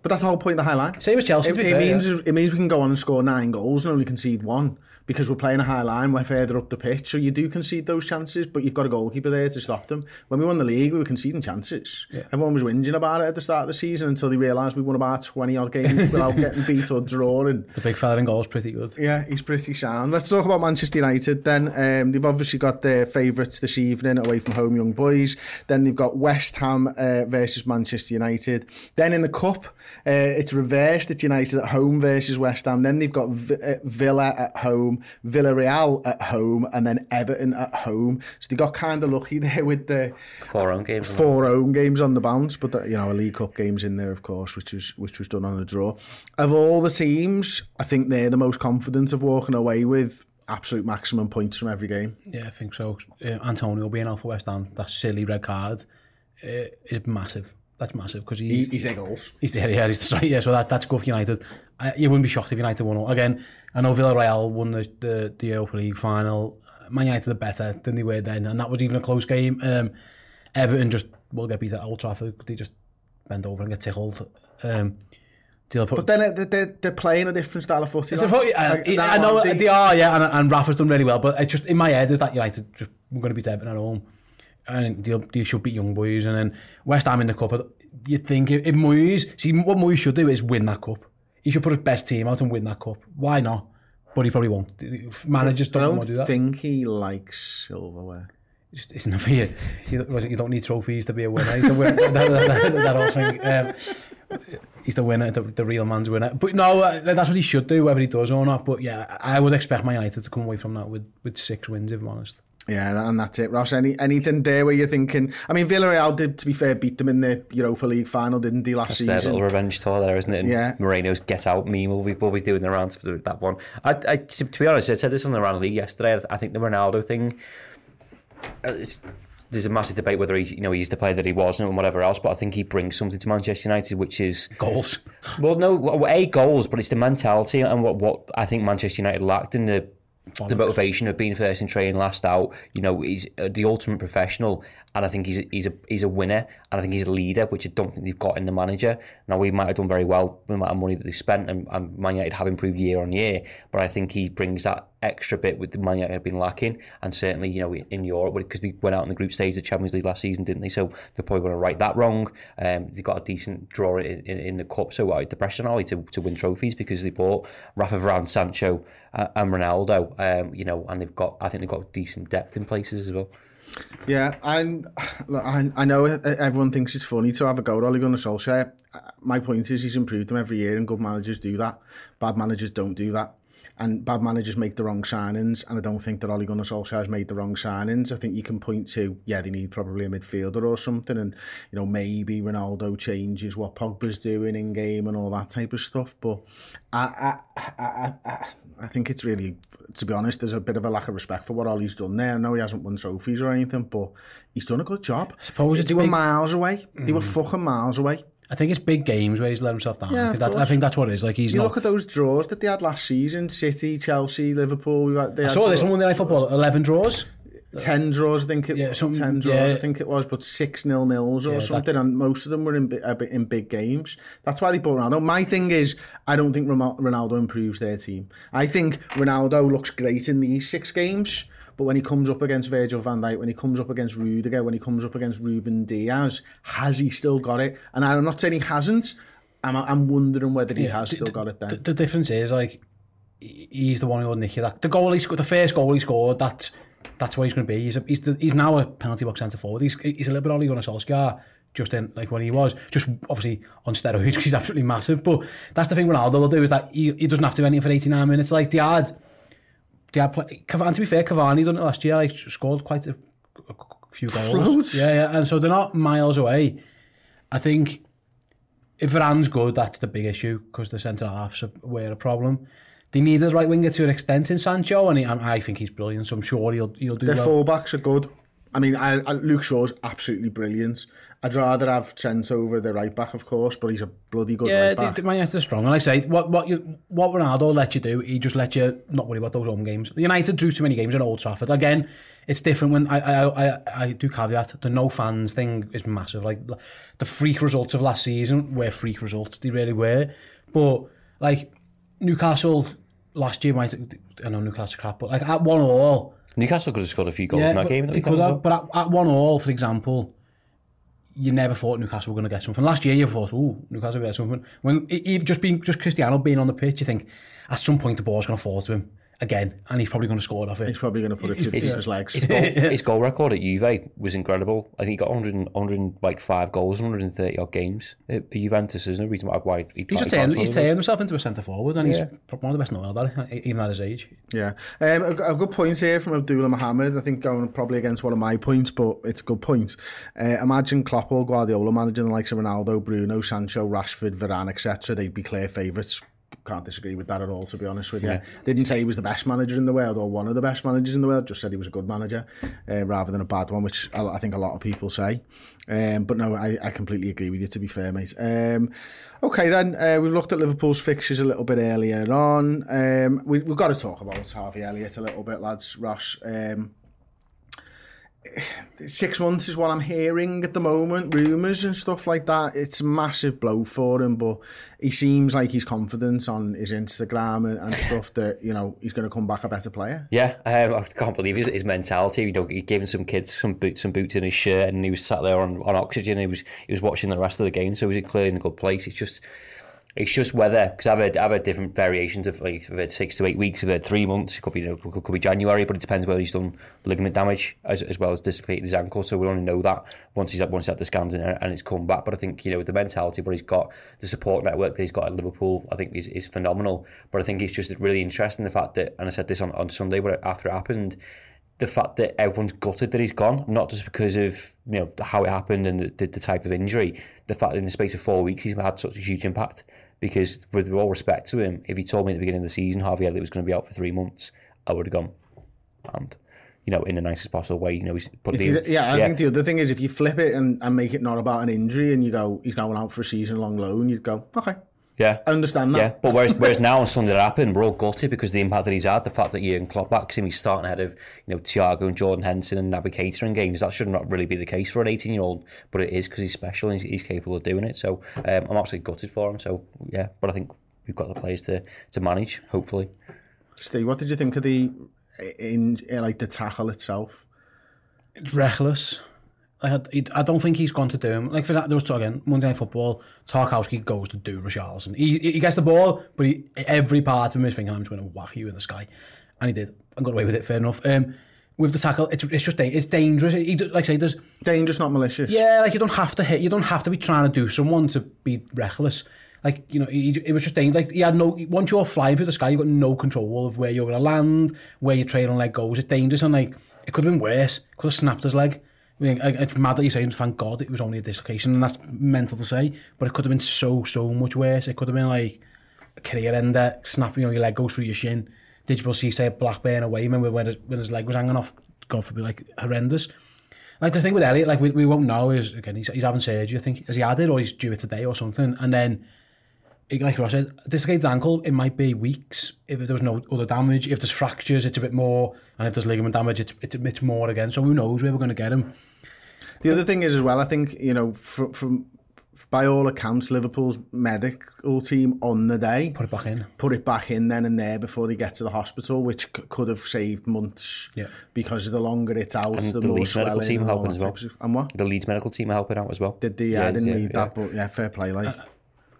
But that's the whole point of the high line. Same as Chelsea, It, to be it fair, means yeah. it means we can go on and score nine goals and only concede one because we're playing a high line. We're further up the pitch, so you do concede those chances, but you've got a goalkeeper there to stop them. When we won the league, we were conceding chances. Yeah. Everyone was whinging about it at the start of the season until they realised we won about twenty odd games without getting beat or drawing. The big fella in goal is pretty good. Yeah, he's pretty sound. Let's talk about Manchester United then. Um, they've obviously got their favourites this evening away from home, Young Boys. Then they've got West Ham uh, versus Manchester United. Then in the Cup, uh, it's reversed. It's United at home versus West Ham. Then they've got v- uh, Villa at home, Villarreal at home, and then Everton at home. So they got kind of lucky there with the four home games. Four home games on the bounce, but the, you know, a League Cup games in there, of course, which was which was done on a draw. Of all the teams, I think they're the most confident of walking away with absolute maximum points from every game. Yeah, I think so. Uh, Antonio being out for West Ham, that silly red card, uh, is massive. That's massive because he, he, he's their goals. He's there, yeah, he's the strike, yeah. So that that's good for United. I, you wouldn't be shocked if United won. Again, I know Villarreal won the, the the Europa League final. Man United are better than they were then, and that was even a close game. Um, Everton just will get beat at Old Trafford. They just bend over and get tickled. Um, Put... But then they're, they're playing a different style of footy. It's a footy uh, like, I know they... they are, yeah, and, and Rafa's done really well, but it's just in my head is that United just, we're going to beat Everton at home, and they, they should beat Young Boys, and then West Ham in the cup. You'd think if, if Moyes, see what Moyes should do is win that cup. He should put his best team out and win that cup. Why not? But he probably won't. Managers don't, don't want to do that. I think he likes silverware. It's, it's not for you. You, you don't need trophies to be a winner. He's the winner. that, that, that, that whole thing. Um, he's the winner, the, the real man's winner. But no, that's what he should do, whether he does or not. But yeah, I would expect Man United to come away from that with, with six wins, if I'm honest. Yeah, and that's it. Ross, any anything there where you're thinking... I mean, Villarreal did, to be fair, beat them in the Europa League final, didn't they, last that's season? That's their little revenge tour there, isn't it? And yeah. Moreno's get out meme will be, will be doing the rounds for that one. I, I, to, to be honest, I said this on the Round League yesterday. I think the Ronaldo thing... It's, there's a massive debate whether he's, you know, he's the player that he wasn't and whatever else, but I think he brings something to Manchester United, which is goals. Well, no, a goals, but it's the mentality and what what I think Manchester United lacked in the the motivation of being first in training, last out. You know, he's the ultimate professional, and I think he's he's a he's a winner, and I think he's a leader, which I don't think they've got in the manager. Now, we might have done very well with the amount of money that they spent, and, and Man United have improved year on year, but I think he brings that extra bit with the Man United have been lacking, and certainly, you know, in Europe, because they went out in the group stage of the Champions League last season, didn't they? So they're probably going to right that wrong. Um, they got a decent draw in, in, in the cup, so uh, the pressure now to to win trophies because they bought Rafa Varane, Sancho, uh, and Ronaldo. Um, you know, and they've got, I think they've got decent depth in places as well. Yeah, and look, I, I know everyone thinks it's funny to have a go at Ole Gunnar Solskjaer. My point is he's improved them every year, and good managers do that. Bad managers don't do that. And bad managers make the wrong signings, and I don't think that Ole Gunnar Solskjaer has made the wrong signings. I think you can point to, yeah, they need probably a midfielder or something, and, you know, maybe Ronaldo changes what Pogba's doing in game and all that type of stuff. But I, I, I, I, I think it's really, to be honest, there's a bit of a lack of respect for what Ole's done there. I know he hasn't won trophies or anything, but he's done a good job. I suppose it's they were big... miles away. Mm. They were fucking miles away. I think it's big games where he's let himself down. Yeah, I, think that, I think that's what it is. Like he's you not... look at those draws that they had last season: City, Chelsea, Liverpool. We had, they I had saw this on Monday Night Football. Eleven draws, ten draws. I think it. Yeah, some, ten draws. Yeah. I think it was, but six nil nils or yeah, something. That... And most of them were in in big games. That's why they bought Ronaldo. My thing is, I don't think Ronaldo improves their team. I think Ronaldo looks great in these six games. But when he comes up against Virgil van Dijk, when he comes up against Rudiger, when he comes up against Ruben Diaz, has he still got it? And I'm not saying he hasn't. I'm, I'm wondering whether he yeah, has the, still got it then. The, the difference is, like, he's the one who will nick you. That the goal he scored, the first goal he scored, that's that's where he's going to be. He's a, he's, the, he's now a penalty box centre forward. He's he's a little bit Ole Gunnar Solskjaer, just in like when he was, just obviously on steroids because he's absolutely massive. But that's the thing Ronaldo will do is that he, he doesn't have to do anything for eighty-nine minutes. Like they had. Yeah, Cavani, to be fair, Cavani done it last year. Like scored quite a, a few goals. Floats. Yeah, yeah, and so they're not miles away. I think if Varane's good, that's the big issue because the centre halves were a problem. They need a right winger to an extent in Sancho, and, he, and I think he's brilliant. So I'm sure he'll he'll do. Their well. fullbacks are good. I mean, I, I, Luke Shaw's absolutely brilliant. I'd rather have Trent over the right back, of course, but he's a bloody good yeah, right back. Yeah, Man United are strong. And like I say, what what you, what Ronaldo let you do, he just let you not worry about those home games. United drew too many games in Old Trafford. Again, it's different when I I, I, I do caveat, the no fans thing is massive. Like, the freak results of last season were freak results. They really were. But, like, Newcastle last year, might I know Newcastle crap, but like at one all... Newcastle could have scored a few goals yeah, in that game. They could have, but at, at one all, for example... You never thought Newcastle were going to get something. Last year, you thought, "Oh, Newcastle will get something." When it, just being just Cristiano being on the pitch, you think at some point the ball's going to fall to him again, and he's probably going to score off it. He's probably going to put it to his legs. His goal, his goal record at Juve was incredible. I think he got one hundred, one hundred like five goals, one hundred thirty odd games at Juventus. There's no reason why he. He's just turned, he's turned himself into a centre forward, and yeah. he's one of the best in the world at it, even at his age. Yeah, um, I've, got, I've got points here from Abdullah Mohammed. I think going probably against one of my points, but it's a good point. Uh, imagine Klopp or Guardiola managing the likes of Ronaldo, Bruno, Sancho, Rashford, Varane, et cetera. They'd be clear favourites. Can't disagree with that at all, to be honest with you. Yeah. Didn't say he was the best manager in the world or one of the best managers in the world, just said he was a good manager uh, rather than a bad one, which I, I think a lot of people say. Um, but no, I, I completely agree with you, to be fair, mate. Um, okay, then, uh, we've looked at Liverpool's fixtures a little bit earlier on. Um, we, we've got to talk about Harvey Elliott a little bit, lads. Ross, um, six months is what I'm hearing at the moment, rumours and stuff like that. It's a massive blow for him, but he seems like he's confident on his Instagram and, and stuff that, you know, he's going to come back a better player. Yeah, um, I can't believe his, his mentality. You know, he gave some kids some boots, some boots in his shirt, and he was sat there on, on oxygen. He was he was watching the rest of the game, so he was clearly in a good place. It's just. It's just whether, because I've had, I've had different variations of, like, I've had six to eight weeks, I've had three months, it could be, you know, could, could be January, but it depends whether he's done ligament damage as, as well as dislocated his ankle, so we'll only know that once he's had, once he's had the scans and, and it's come back. But I think, you know, the mentality, but he's got the support network that he's got at Liverpool, I think is, is phenomenal. But I think it's just really interesting, the fact that, and I said this on, on Sunday, but after it happened, the fact that everyone's gutted that he's gone, not just because of, you know, how it happened and the, the type of injury, the fact that in the space of four weeks he's had such a huge impact. Because with all respect to him, if he told me at the beginning of the season Harvey Elliott was going to be out for three months, I would have gone. And, you know, in the nicest possible way, you know, he's put the, you, yeah, I yeah. think the other thing is if you flip it and, and make it not about an injury and you go, he's going out for a season-long loan, you'd go, okay. Yeah, I understand that. Yeah, but whereas, whereas now on Sunday that happened, we're all gutted because of the impact that he's had. The fact that Jurgen Klopp backs him, he's starting ahead of, you know, Thiago and Jordan Henderson and Naby Keita in games. That should not really be the case for an eighteen-year-old, but it is because he's special and he's, he's capable of doing it. So um, I'm absolutely gutted for him. So yeah, but I think we've got the players to to manage, hopefully. Steve, what did you think of the in like the tackle itself? It's reckless. I, had, I don't think he's gone to do him. Like, for that, there was talk again, Monday Night Football, Tarkowski goes to do Richarlison. He, he gets the ball, but he, every part of him is thinking, I'm just going to whack you in the sky. And he did. And got away with it, fair enough. Um, with the tackle, it's it's just it's dangerous. He, like I say, there's... Dangerous, not malicious. Yeah, like, you don't have to hit. You don't have to be trying to do someone to be reckless. Like, you know, he, it was just dangerous. Like, he had no... Once you're flying through the sky, you've got no control of where you're going to land, where your trailing leg goes. It's dangerous, and, like, it could have been worse. It could have snapped his leg. I mean, it's mad that you're saying, thank God it was only a dislocation, and that's mental to say, but it could have been so, so much worse. It could have been like a career ender, snapping, you know, your leg goes through your shin. Did you see, say, Blackburn away, remember when his, when his leg was hanging off? God forbid, like, horrendous. Like, the thing with Elliott, like, we, we won't know is, again, he's, he's having surgery, I think. Has he had it, or he's due it today or something? And then, like Ross said, dislocated ankle, it might be weeks. If there was no other damage, if there's fractures, it's a bit more, and if there's ligament damage, it's, it's, it's more again. So who knows where we're going to get him. The other thing is as well, I think, you know, from, from by all accounts, Liverpool's medical team on the day put it back in, put it back in then and there before they get to the hospital, which c- could have saved months. Yeah. Because the longer it's out, and the, the more Leeds medical team helping as well. Of, and what? The Leeds medical team are helping out as well. Did they? Yeah, I didn't yeah, read yeah. that, but yeah, fair play. Like uh,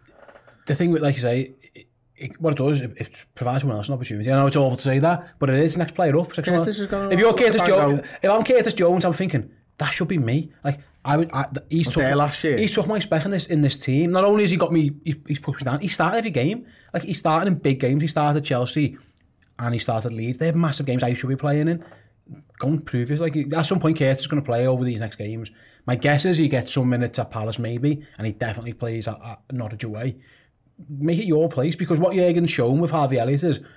the thing with, like you say, it, it, what it does, it, it provides someone else an opportunity. I know it's awful to say that, but it is next player up. Curtis is going if you're Curtis Jones, if I'm Curtis Jones, I'm thinking that should be me. Like. I would. I, he's took there last year. He's took my spec in this in this team. Not only has he got me, he's, he's pushed me down. He started every game. Like he started in big games. He started Chelsea, and he started Leeds. They have massive games. I should be playing in. Go and prove it. Like at some point, Curtis is going to play over these next games. My guess is he gets some minutes at Palace maybe, and he definitely plays at, at Norwich away. Make it your place because what Jurgen's shown with Harvey Elliott is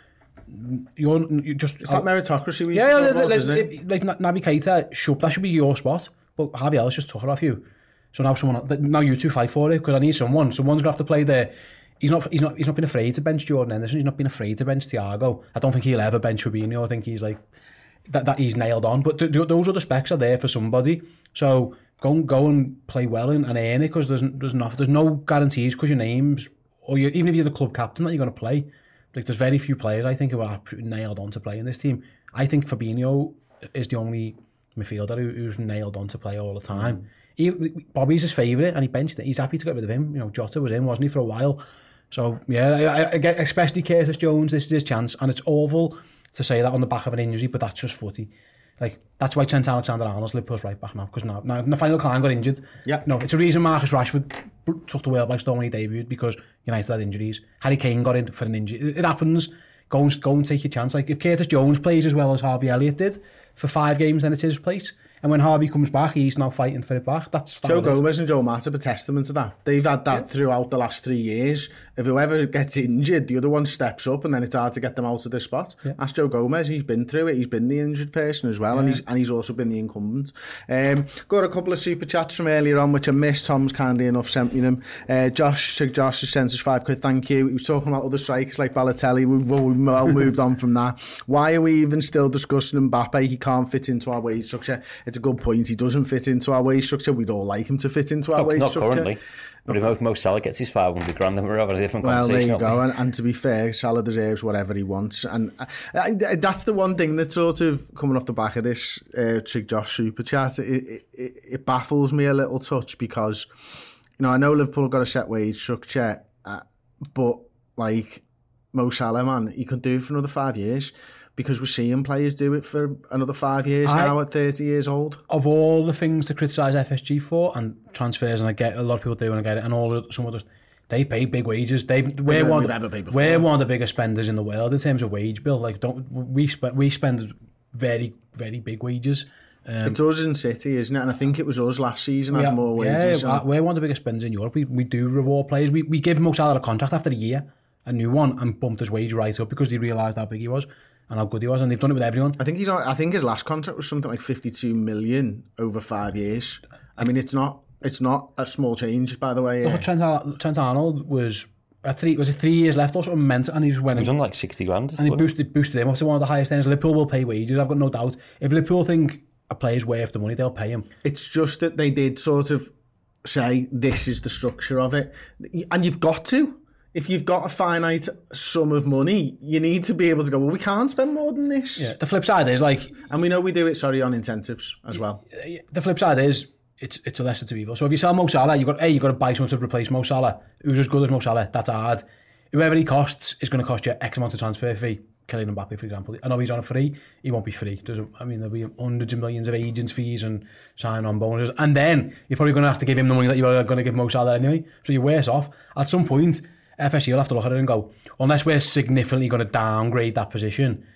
you're you just it's that meritocracy. We yeah, yeah, about, like, isn't it? like, like Naby Keita, should, that should be your spot. But Harvey Ellis just took it off you. So now someone, now you two fight for it because I need someone. Someone's gonna have to play there. He's not. He's not. He's not been afraid to bench Jordan Henderson. He's not been afraid to bench Thiago. I don't think he'll ever bench Fabinho. I think he's like that. That he's nailed on. But th- th- those other specs are there for somebody. So go and go and play well and, and earn it because there's there's not there's no guarantees because your names or you, even if you're the club captain that you're going to play. Like there's very few players I think who are absolutely nailed on to play in this team. I think Fabinho is the only midfielder who, who's nailed on to play all the time. Mm. He, Bobby's his favourite and he benched it. He's happy to get rid of him. You know, Jota was in, wasn't he, for a while? So yeah, I, I get especially Curtis Jones. This is his chance, and it's awful to say that on the back of an injury, but that's just footy. Like that's why Trent Alexander-Arnold's Liverpool's right back now because now, now Nathaniel Clyne got injured. Yeah, no, it's a reason Marcus Rashford took the world by storm when he debuted because United had injuries. Harry Kane got in for an injury. It, it happens. Go and go and take your chance. Like if Curtis Jones plays as well as Harvey Elliott did for five games, then it's his place. And when Harvey comes back, he's now fighting for it back. That's Joe Gomez and Joe Matip are testament to that. They've had that yeah. throughout the last three years. If whoever gets injured, the other one steps up, and then it's hard to get them out of their spot. Yeah. Ask Joe Gomez; he's been through it. He's been the injured person as well, yeah. and he's and he's also been the incumbent. Um, got a couple of super chats from earlier on, which I missed. Tom's kindly enough sent me them. Uh, Josh, Josh has sent us five quid. Thank you. He was talking about other strikers like Balotelli. We've well, we've well moved on from that. Why are we even still discussing Mbappe? He can't fit into our wage structure. It's a good point. He does. Fit into our wage structure. We'd all like him to fit into our not, wage not structure. Not currently. But if Mo Salah gets his five hundred grand, then we're having a different well, conversation. Well, there you go. And, and to be fair, Salah deserves whatever he wants. And I, I, that's the one thing that's sort of coming off the back of this uh, Trig Josh Super Chat. It, it, it baffles me a little touch because, you know, I know Liverpool got a set wage structure, uh, but like Mo Salah, man, he could do it for another five years. Because we're seeing players do it for another five years I, now at thirty years old. Of all the things to criticise F S G for, and transfers, and I get a lot of people do, and I get it, and all of, some others, they pay big wages. They've we're one, of, we're one of the biggest spenders in the world in terms of wage bill. Like, don't we spend we spend very very big wages. Um, it's us in City, isn't it? And I think it was us last season had are, more wages. Yeah, and... we're one of the biggest spenders in Europe. We we do reward players. We we give Mo Salah a contract after a year, a new one, and bumped his wage right up because they realised how big he was. And how good he was, and they've done it with everyone. I think he's. On, I think his last contract was something like fifty-two million over five years. I mean, it's not. It's not a small change, by the way. Yeah. Trent, Trent Arnold was a three. Was it three years left or something? Meant, and he's winning. He was on like sixty grand, and he boosted boosted him up to one of the highest ends. Liverpool will pay wages. I've got no doubt. If Liverpool think a player's worth the money, they'll pay him. It's just that they did sort of say this is the structure of it, and you've got to. If you've got a finite sum of money, you need to be able to go, well, we can't spend more than this. Yeah. The flip side is like... And we know we do it, sorry, on incentives as well. The flip side is it's it's a lesser to evil. So if you sell Mo Salah, you've got, A, you've got to buy someone to replace Mo Salah, who's as good as Mo Salah. That's hard. Whoever he costs is going to cost you X amount of transfer fee. Kylian Mbappe, for example. I know he's on a free. He won't be free. There's, I mean, there'll be hundreds of millions of agents' fees and sign-on bonuses. And then you're probably going to have to give him the money that you are going to give Mo Salah anyway. So you're worse off. At some point... F S G will have to look at it and go, unless we're significantly going to downgrade that position,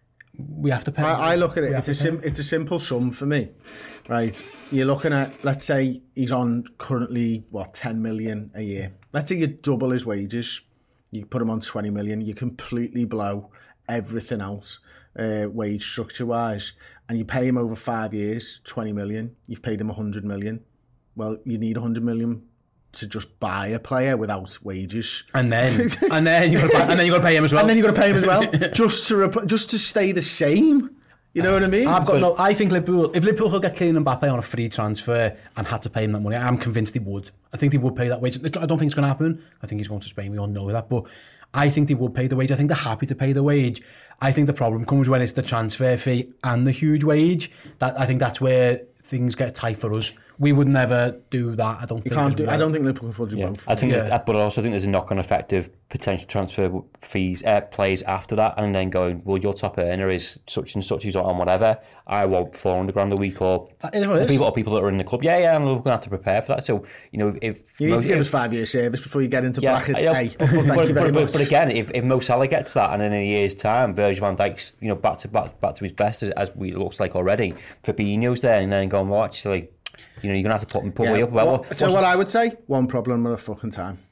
we have to pay. I, I look at it, it's a, sim, it's a simple sum for me, right? You're looking at, let's say he's on currently, what, ten million a year. Let's say you double his wages, you put him on twenty million, you completely blow everything out, uh, wage structure-wise, and you pay him over five years, twenty million, you've paid him one hundred million. Well, you need one hundred million to just buy a player without wages, and then and then you got to and then you got to pay him as well, and then you got to pay him as well, just to rep- just to stay the same. You know what I mean? I've got but, no. I think Liverpool, if Liverpool could get Kylian Mbappe on a free transfer and had to pay him that money, I'm convinced they would. I think they would pay that wage. I don't think it's going to happen. I think he's going to Spain. We all know that, but I think they would pay the wage. I think they're happy to pay the wage. I think the problem comes when it's the transfer fee and the huge wage. That I think that's where things get tight for us. We would never do that. I don't you think. Can't do, I don't think Liverpool can do yeah. both. I think, yeah. but I also think there's a knock-on effect of potential transfer fees, uh, plays after that, and then going, well, your top earner is such and such, who's on whatever. I want four hundred grand a week, or people, or people that are in the club. Yeah, yeah, I'm going to have to prepare for that. So you know, if you need Mo, to give if, us five years service before you get into yeah, bracket yeah, A. But, Thank but, you very but, much. But again, if, if Mo Salah gets that, and in a year's time, Virgil van Dijk's, you know, back to back, back to his best as, as we looks like already. Fabinho's there, and then going, well, actually. You know, you're going to have to put, put yeah. way up. Well, well, so what I would say, one problem at a fucking time.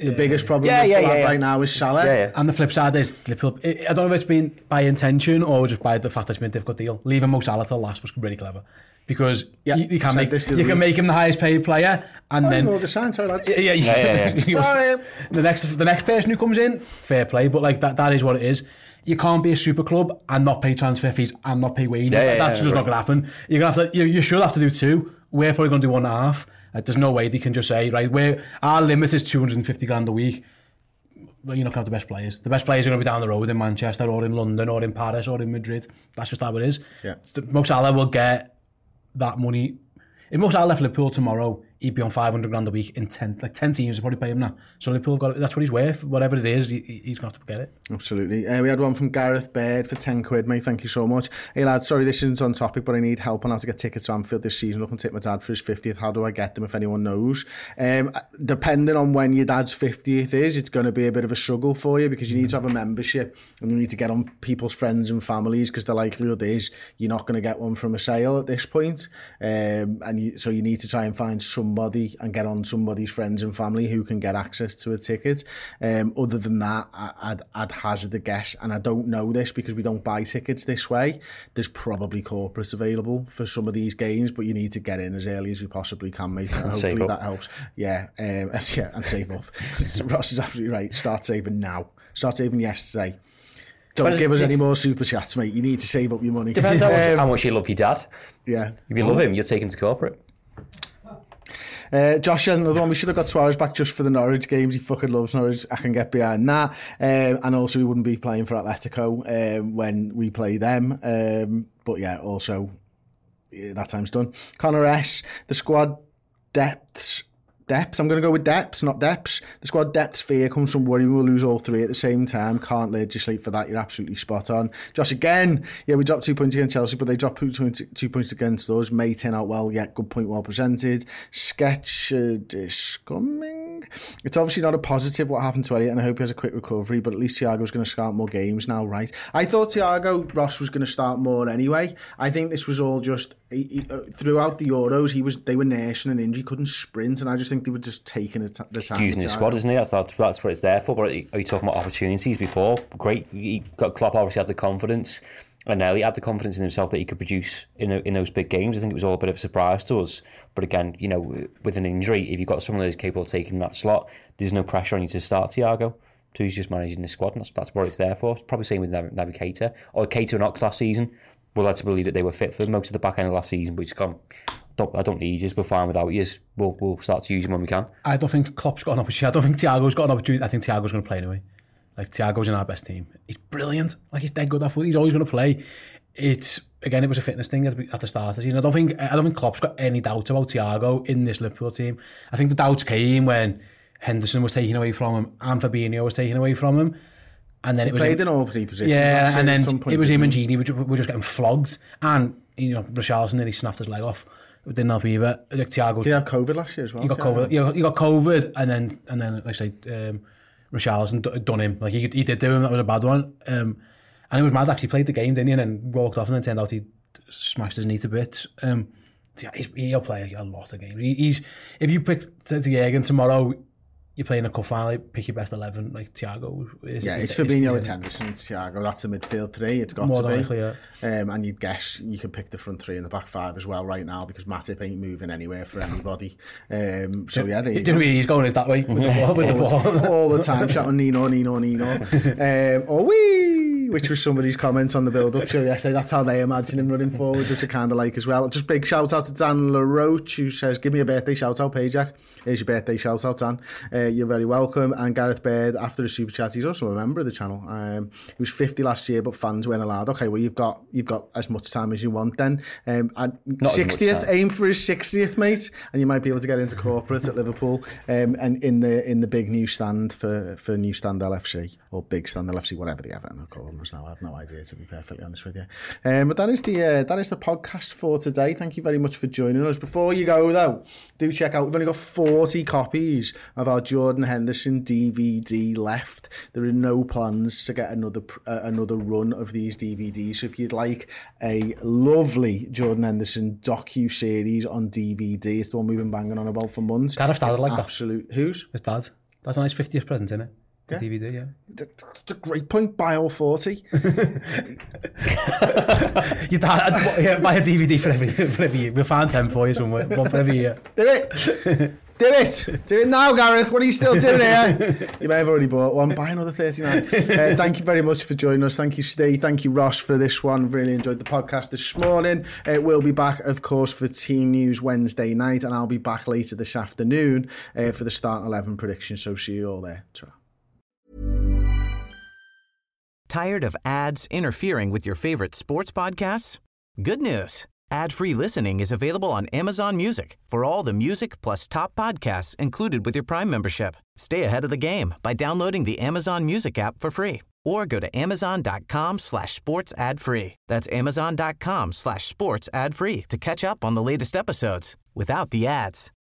The biggest problem Yeah, yeah, Liverpool yeah, have yeah. right now is Salah. Yeah, yeah. And the flip side is Liverpool. I don't know if it's been by intention or just by the fact that it's been a difficult deal. Leaving Mo Salah till last was really clever because Yeah, you, you can said make this the you other can week. make him the highest paid player, and Oh, then no, the sign, sorry lads. yeah, yeah, Yeah, yeah, yeah. the next the next person who comes in, fair play, but like that that is what it is. You can't be a super club and not pay transfer fees and not pay wages. Yeah, yeah, That's yeah, just right. not going to happen. You're gonna have to. You, you should have to do two. We're probably going to do one and a half. Like, there's no way they can just say right. We're our limit is two hundred fifty grand a week. Well, you're not going to have the best players. The best players are going to be down the road in Manchester or in London or in Paris or in Madrid. That's just how it is. Yeah. Mo Salah will get that money. If Mo Salah left Liverpool tomorrow, he'd be on five hundred grand a week in ten, like ten teams would probably pay him now. So Liverpool got it. That's what he's worth. Whatever it is, he, he's going to have to get it. Absolutely. Uh, we had one from Gareth Baird for ten quid, mate. Thank you so much. Hey, lad, sorry this isn't on topic, but I need help on how to get tickets to Anfield this season. Looking to take my dad for his fiftieth. How do I get them if anyone knows? Um, depending on when your dad's fiftieth is, it's going to be a bit of a struggle for you because you need to have a membership and you need to get on people's friends and families because the likelihood is you're not going to get one from a sale at this point. Um, and you, so you need to try and find somebody and get on somebody's friends and family who can get access to a ticket. Um, other than that, I, I'd, I'd hazard a guess, and I don't know this because we don't buy tickets this way. There's probably corporates available for some of these games, but you need to get in as early as you possibly can, mate. And Save hopefully up. that helps. Yeah, um, yeah, and save up. Ross is absolutely right. Start saving now. Start saving yesterday. Don't But give us it- any more super chats, mate. You need to save up your money. Depends how much, Um, how much you love your dad. yeah. If you love him, you'll take him to corporate. Uh, Josh has another one. We should have got Suarez back just for the Norwich games. He fucking loves Norwich. I can get behind that. Um, and also, he wouldn't be playing for Atletico um, when we play them. Um, but yeah, also, yeah, that time's done. Connor S. The squad depths. Depths. I'm going to go with depths, not depths. The squad depths fear comes from worrying we'll lose all three at the same time. Can't legislate for that. You're absolutely spot on. Josh, again, yeah, we dropped two points against Chelsea, but they dropped two, two, two points against us. May turn out well, yeah, good point, well presented. Sketch uh, discoming. It's obviously not a positive what happened to Elliot, and I hope he has a quick recovery, but at least Thiago's going to start more games now, right? I thought Thiago Ross was going to start more anyway. I think this was all just he, he, uh, throughout the Euros, he was they were nursing an injury, couldn't sprint, and I just think they were just taking the, t- the time. Using with his Thiago. squad, isn't he? That's, that's, that's what it's there for. But are you talking about opportunities before? Great. He got Klopp obviously had the confidence, and now he had the confidence in himself that he could produce in a, in those big games. I think it was all a bit of a surprise to us. But again, you know, with an injury, if you've got someone who's capable of taking that slot, there's no pressure on you to start Thiago. So he's just managing the squad, and that's, that's what it's there for. Probably same with Navi, Navi Keita. Or Keita and Ox last season. We're led to believe that they were fit for most of the back end of last season, but he's gone. Don't, I don't need you. We're fine without you. We'll, we'll start to use him when we can. I don't think Klopp's got an opportunity. I don't think Thiago's got an opportunity. I think Thiago's going to play anyway. Like, Thiago's in our best team. He's brilliant. Like, he's dead good at foot. He's always going to play. It's, again, it was a fitness thing at the, at the start of the season. I don't think, I don't think Klopp's got any doubt about Thiago in this Liverpool team. I think the doubts came when Henderson was taken away from him and Fabinho was taken away from him. And then it was Played him, in all three positions. yeah, That's and at then some point, it was him and didn't Gini, which were just getting flogged. And, you know, Richarlison nearly snapped his leg off. It didn't help either. Like, Thiago, Did he have COVID last year as well? he got Thiago? COVID. You got, you got COVID, and then and then like I say, um, Richarlison d- done him. Like he he did do him. That was a bad one. Um, and it was mad. Actually, played the game, didn't he? And then walked off, and then turned out he smashed his knee to bits. Um, yeah, he's, he'll play a lot of games. He, he's if you pick Thiago tomorrow, you're playing a cup final. Pick your best eleven. Like Thiago is. Yeah, is, it's is, Fabinho, is, it's Henderson, it's Thiago. That's the midfield three. It's got More to than be. likely, yeah. Um, and you'd guess you could pick the front three and the back five as well right now because Matip ain't moving anywhere for anybody. Um, so yeah, there you Do you know go. where he's going? Is that way with the ball? With the ball. All the time shouting Nino, Nino, Nino. Um, oh wee, which was somebody's comments on the build-up show yesterday. That's how they imagine him running forward, which I kind of like as well. Just big shout out to Dan LaRoche who says, "Give me a birthday shout out, Pajak." Here's your birthday shout out, Dan. Uh, you're very welcome. And Gareth Baird, after the super chat, he's also a member of the channel. Um, he was fifty last year, but fans weren't allowed. Okay, well you've got you've got as much time as you want then. Um, and Not as much sixtieth, time. aim for his sixtieth, mate, and you might be able to get into corporate at Liverpool. Um, and in the in the big new stand for for new stand L F C or big stand L F C, whatever they have it call them now. I have no idea, to be perfectly honest with you. Um, but that is the uh, that is the podcast for today. Thank you very much for joining us. Before you go though, do check out. We've only got forty copies of our Jordan Henderson D V D left. There are no plans to get another uh, another run of these D V Ds. So if you'd like a lovely Jordan Henderson docu-series on D V D, it's the one we've been banging on about for months. Gareth dad It's like that. absolute. Who's? His dad. That's a nice fiftieth present, isn't it? The Yeah. D V D, yeah. That's a great point. Buy all forty. Your dad, yeah, buy a D V D for every, for every year. We'll find ten for you somewhere, one for every year. Do it. Do it. Do it now, Gareth. What are you still doing here? You may have already bought one. Buy another thirty-nine. Uh, thank you very much for joining us. Thank you, Steve. Thank you, Ross, for this one. Really enjoyed the podcast this morning. Uh, we'll be back, of course, for Team News Wednesday night, and I'll be back later this afternoon uh, for the Start eleven prediction. So see you all there. Ta-ra. Tired of ads interfering with your favorite sports podcasts? Good news. Ad-free listening is available on Amazon Music for all the music plus top podcasts included with your Prime membership. Stay ahead of the game by downloading the Amazon Music app for free or go to amazon.com slash sports ad free. That's amazon.com slash sports ad free to catch up on the latest episodes without the ads.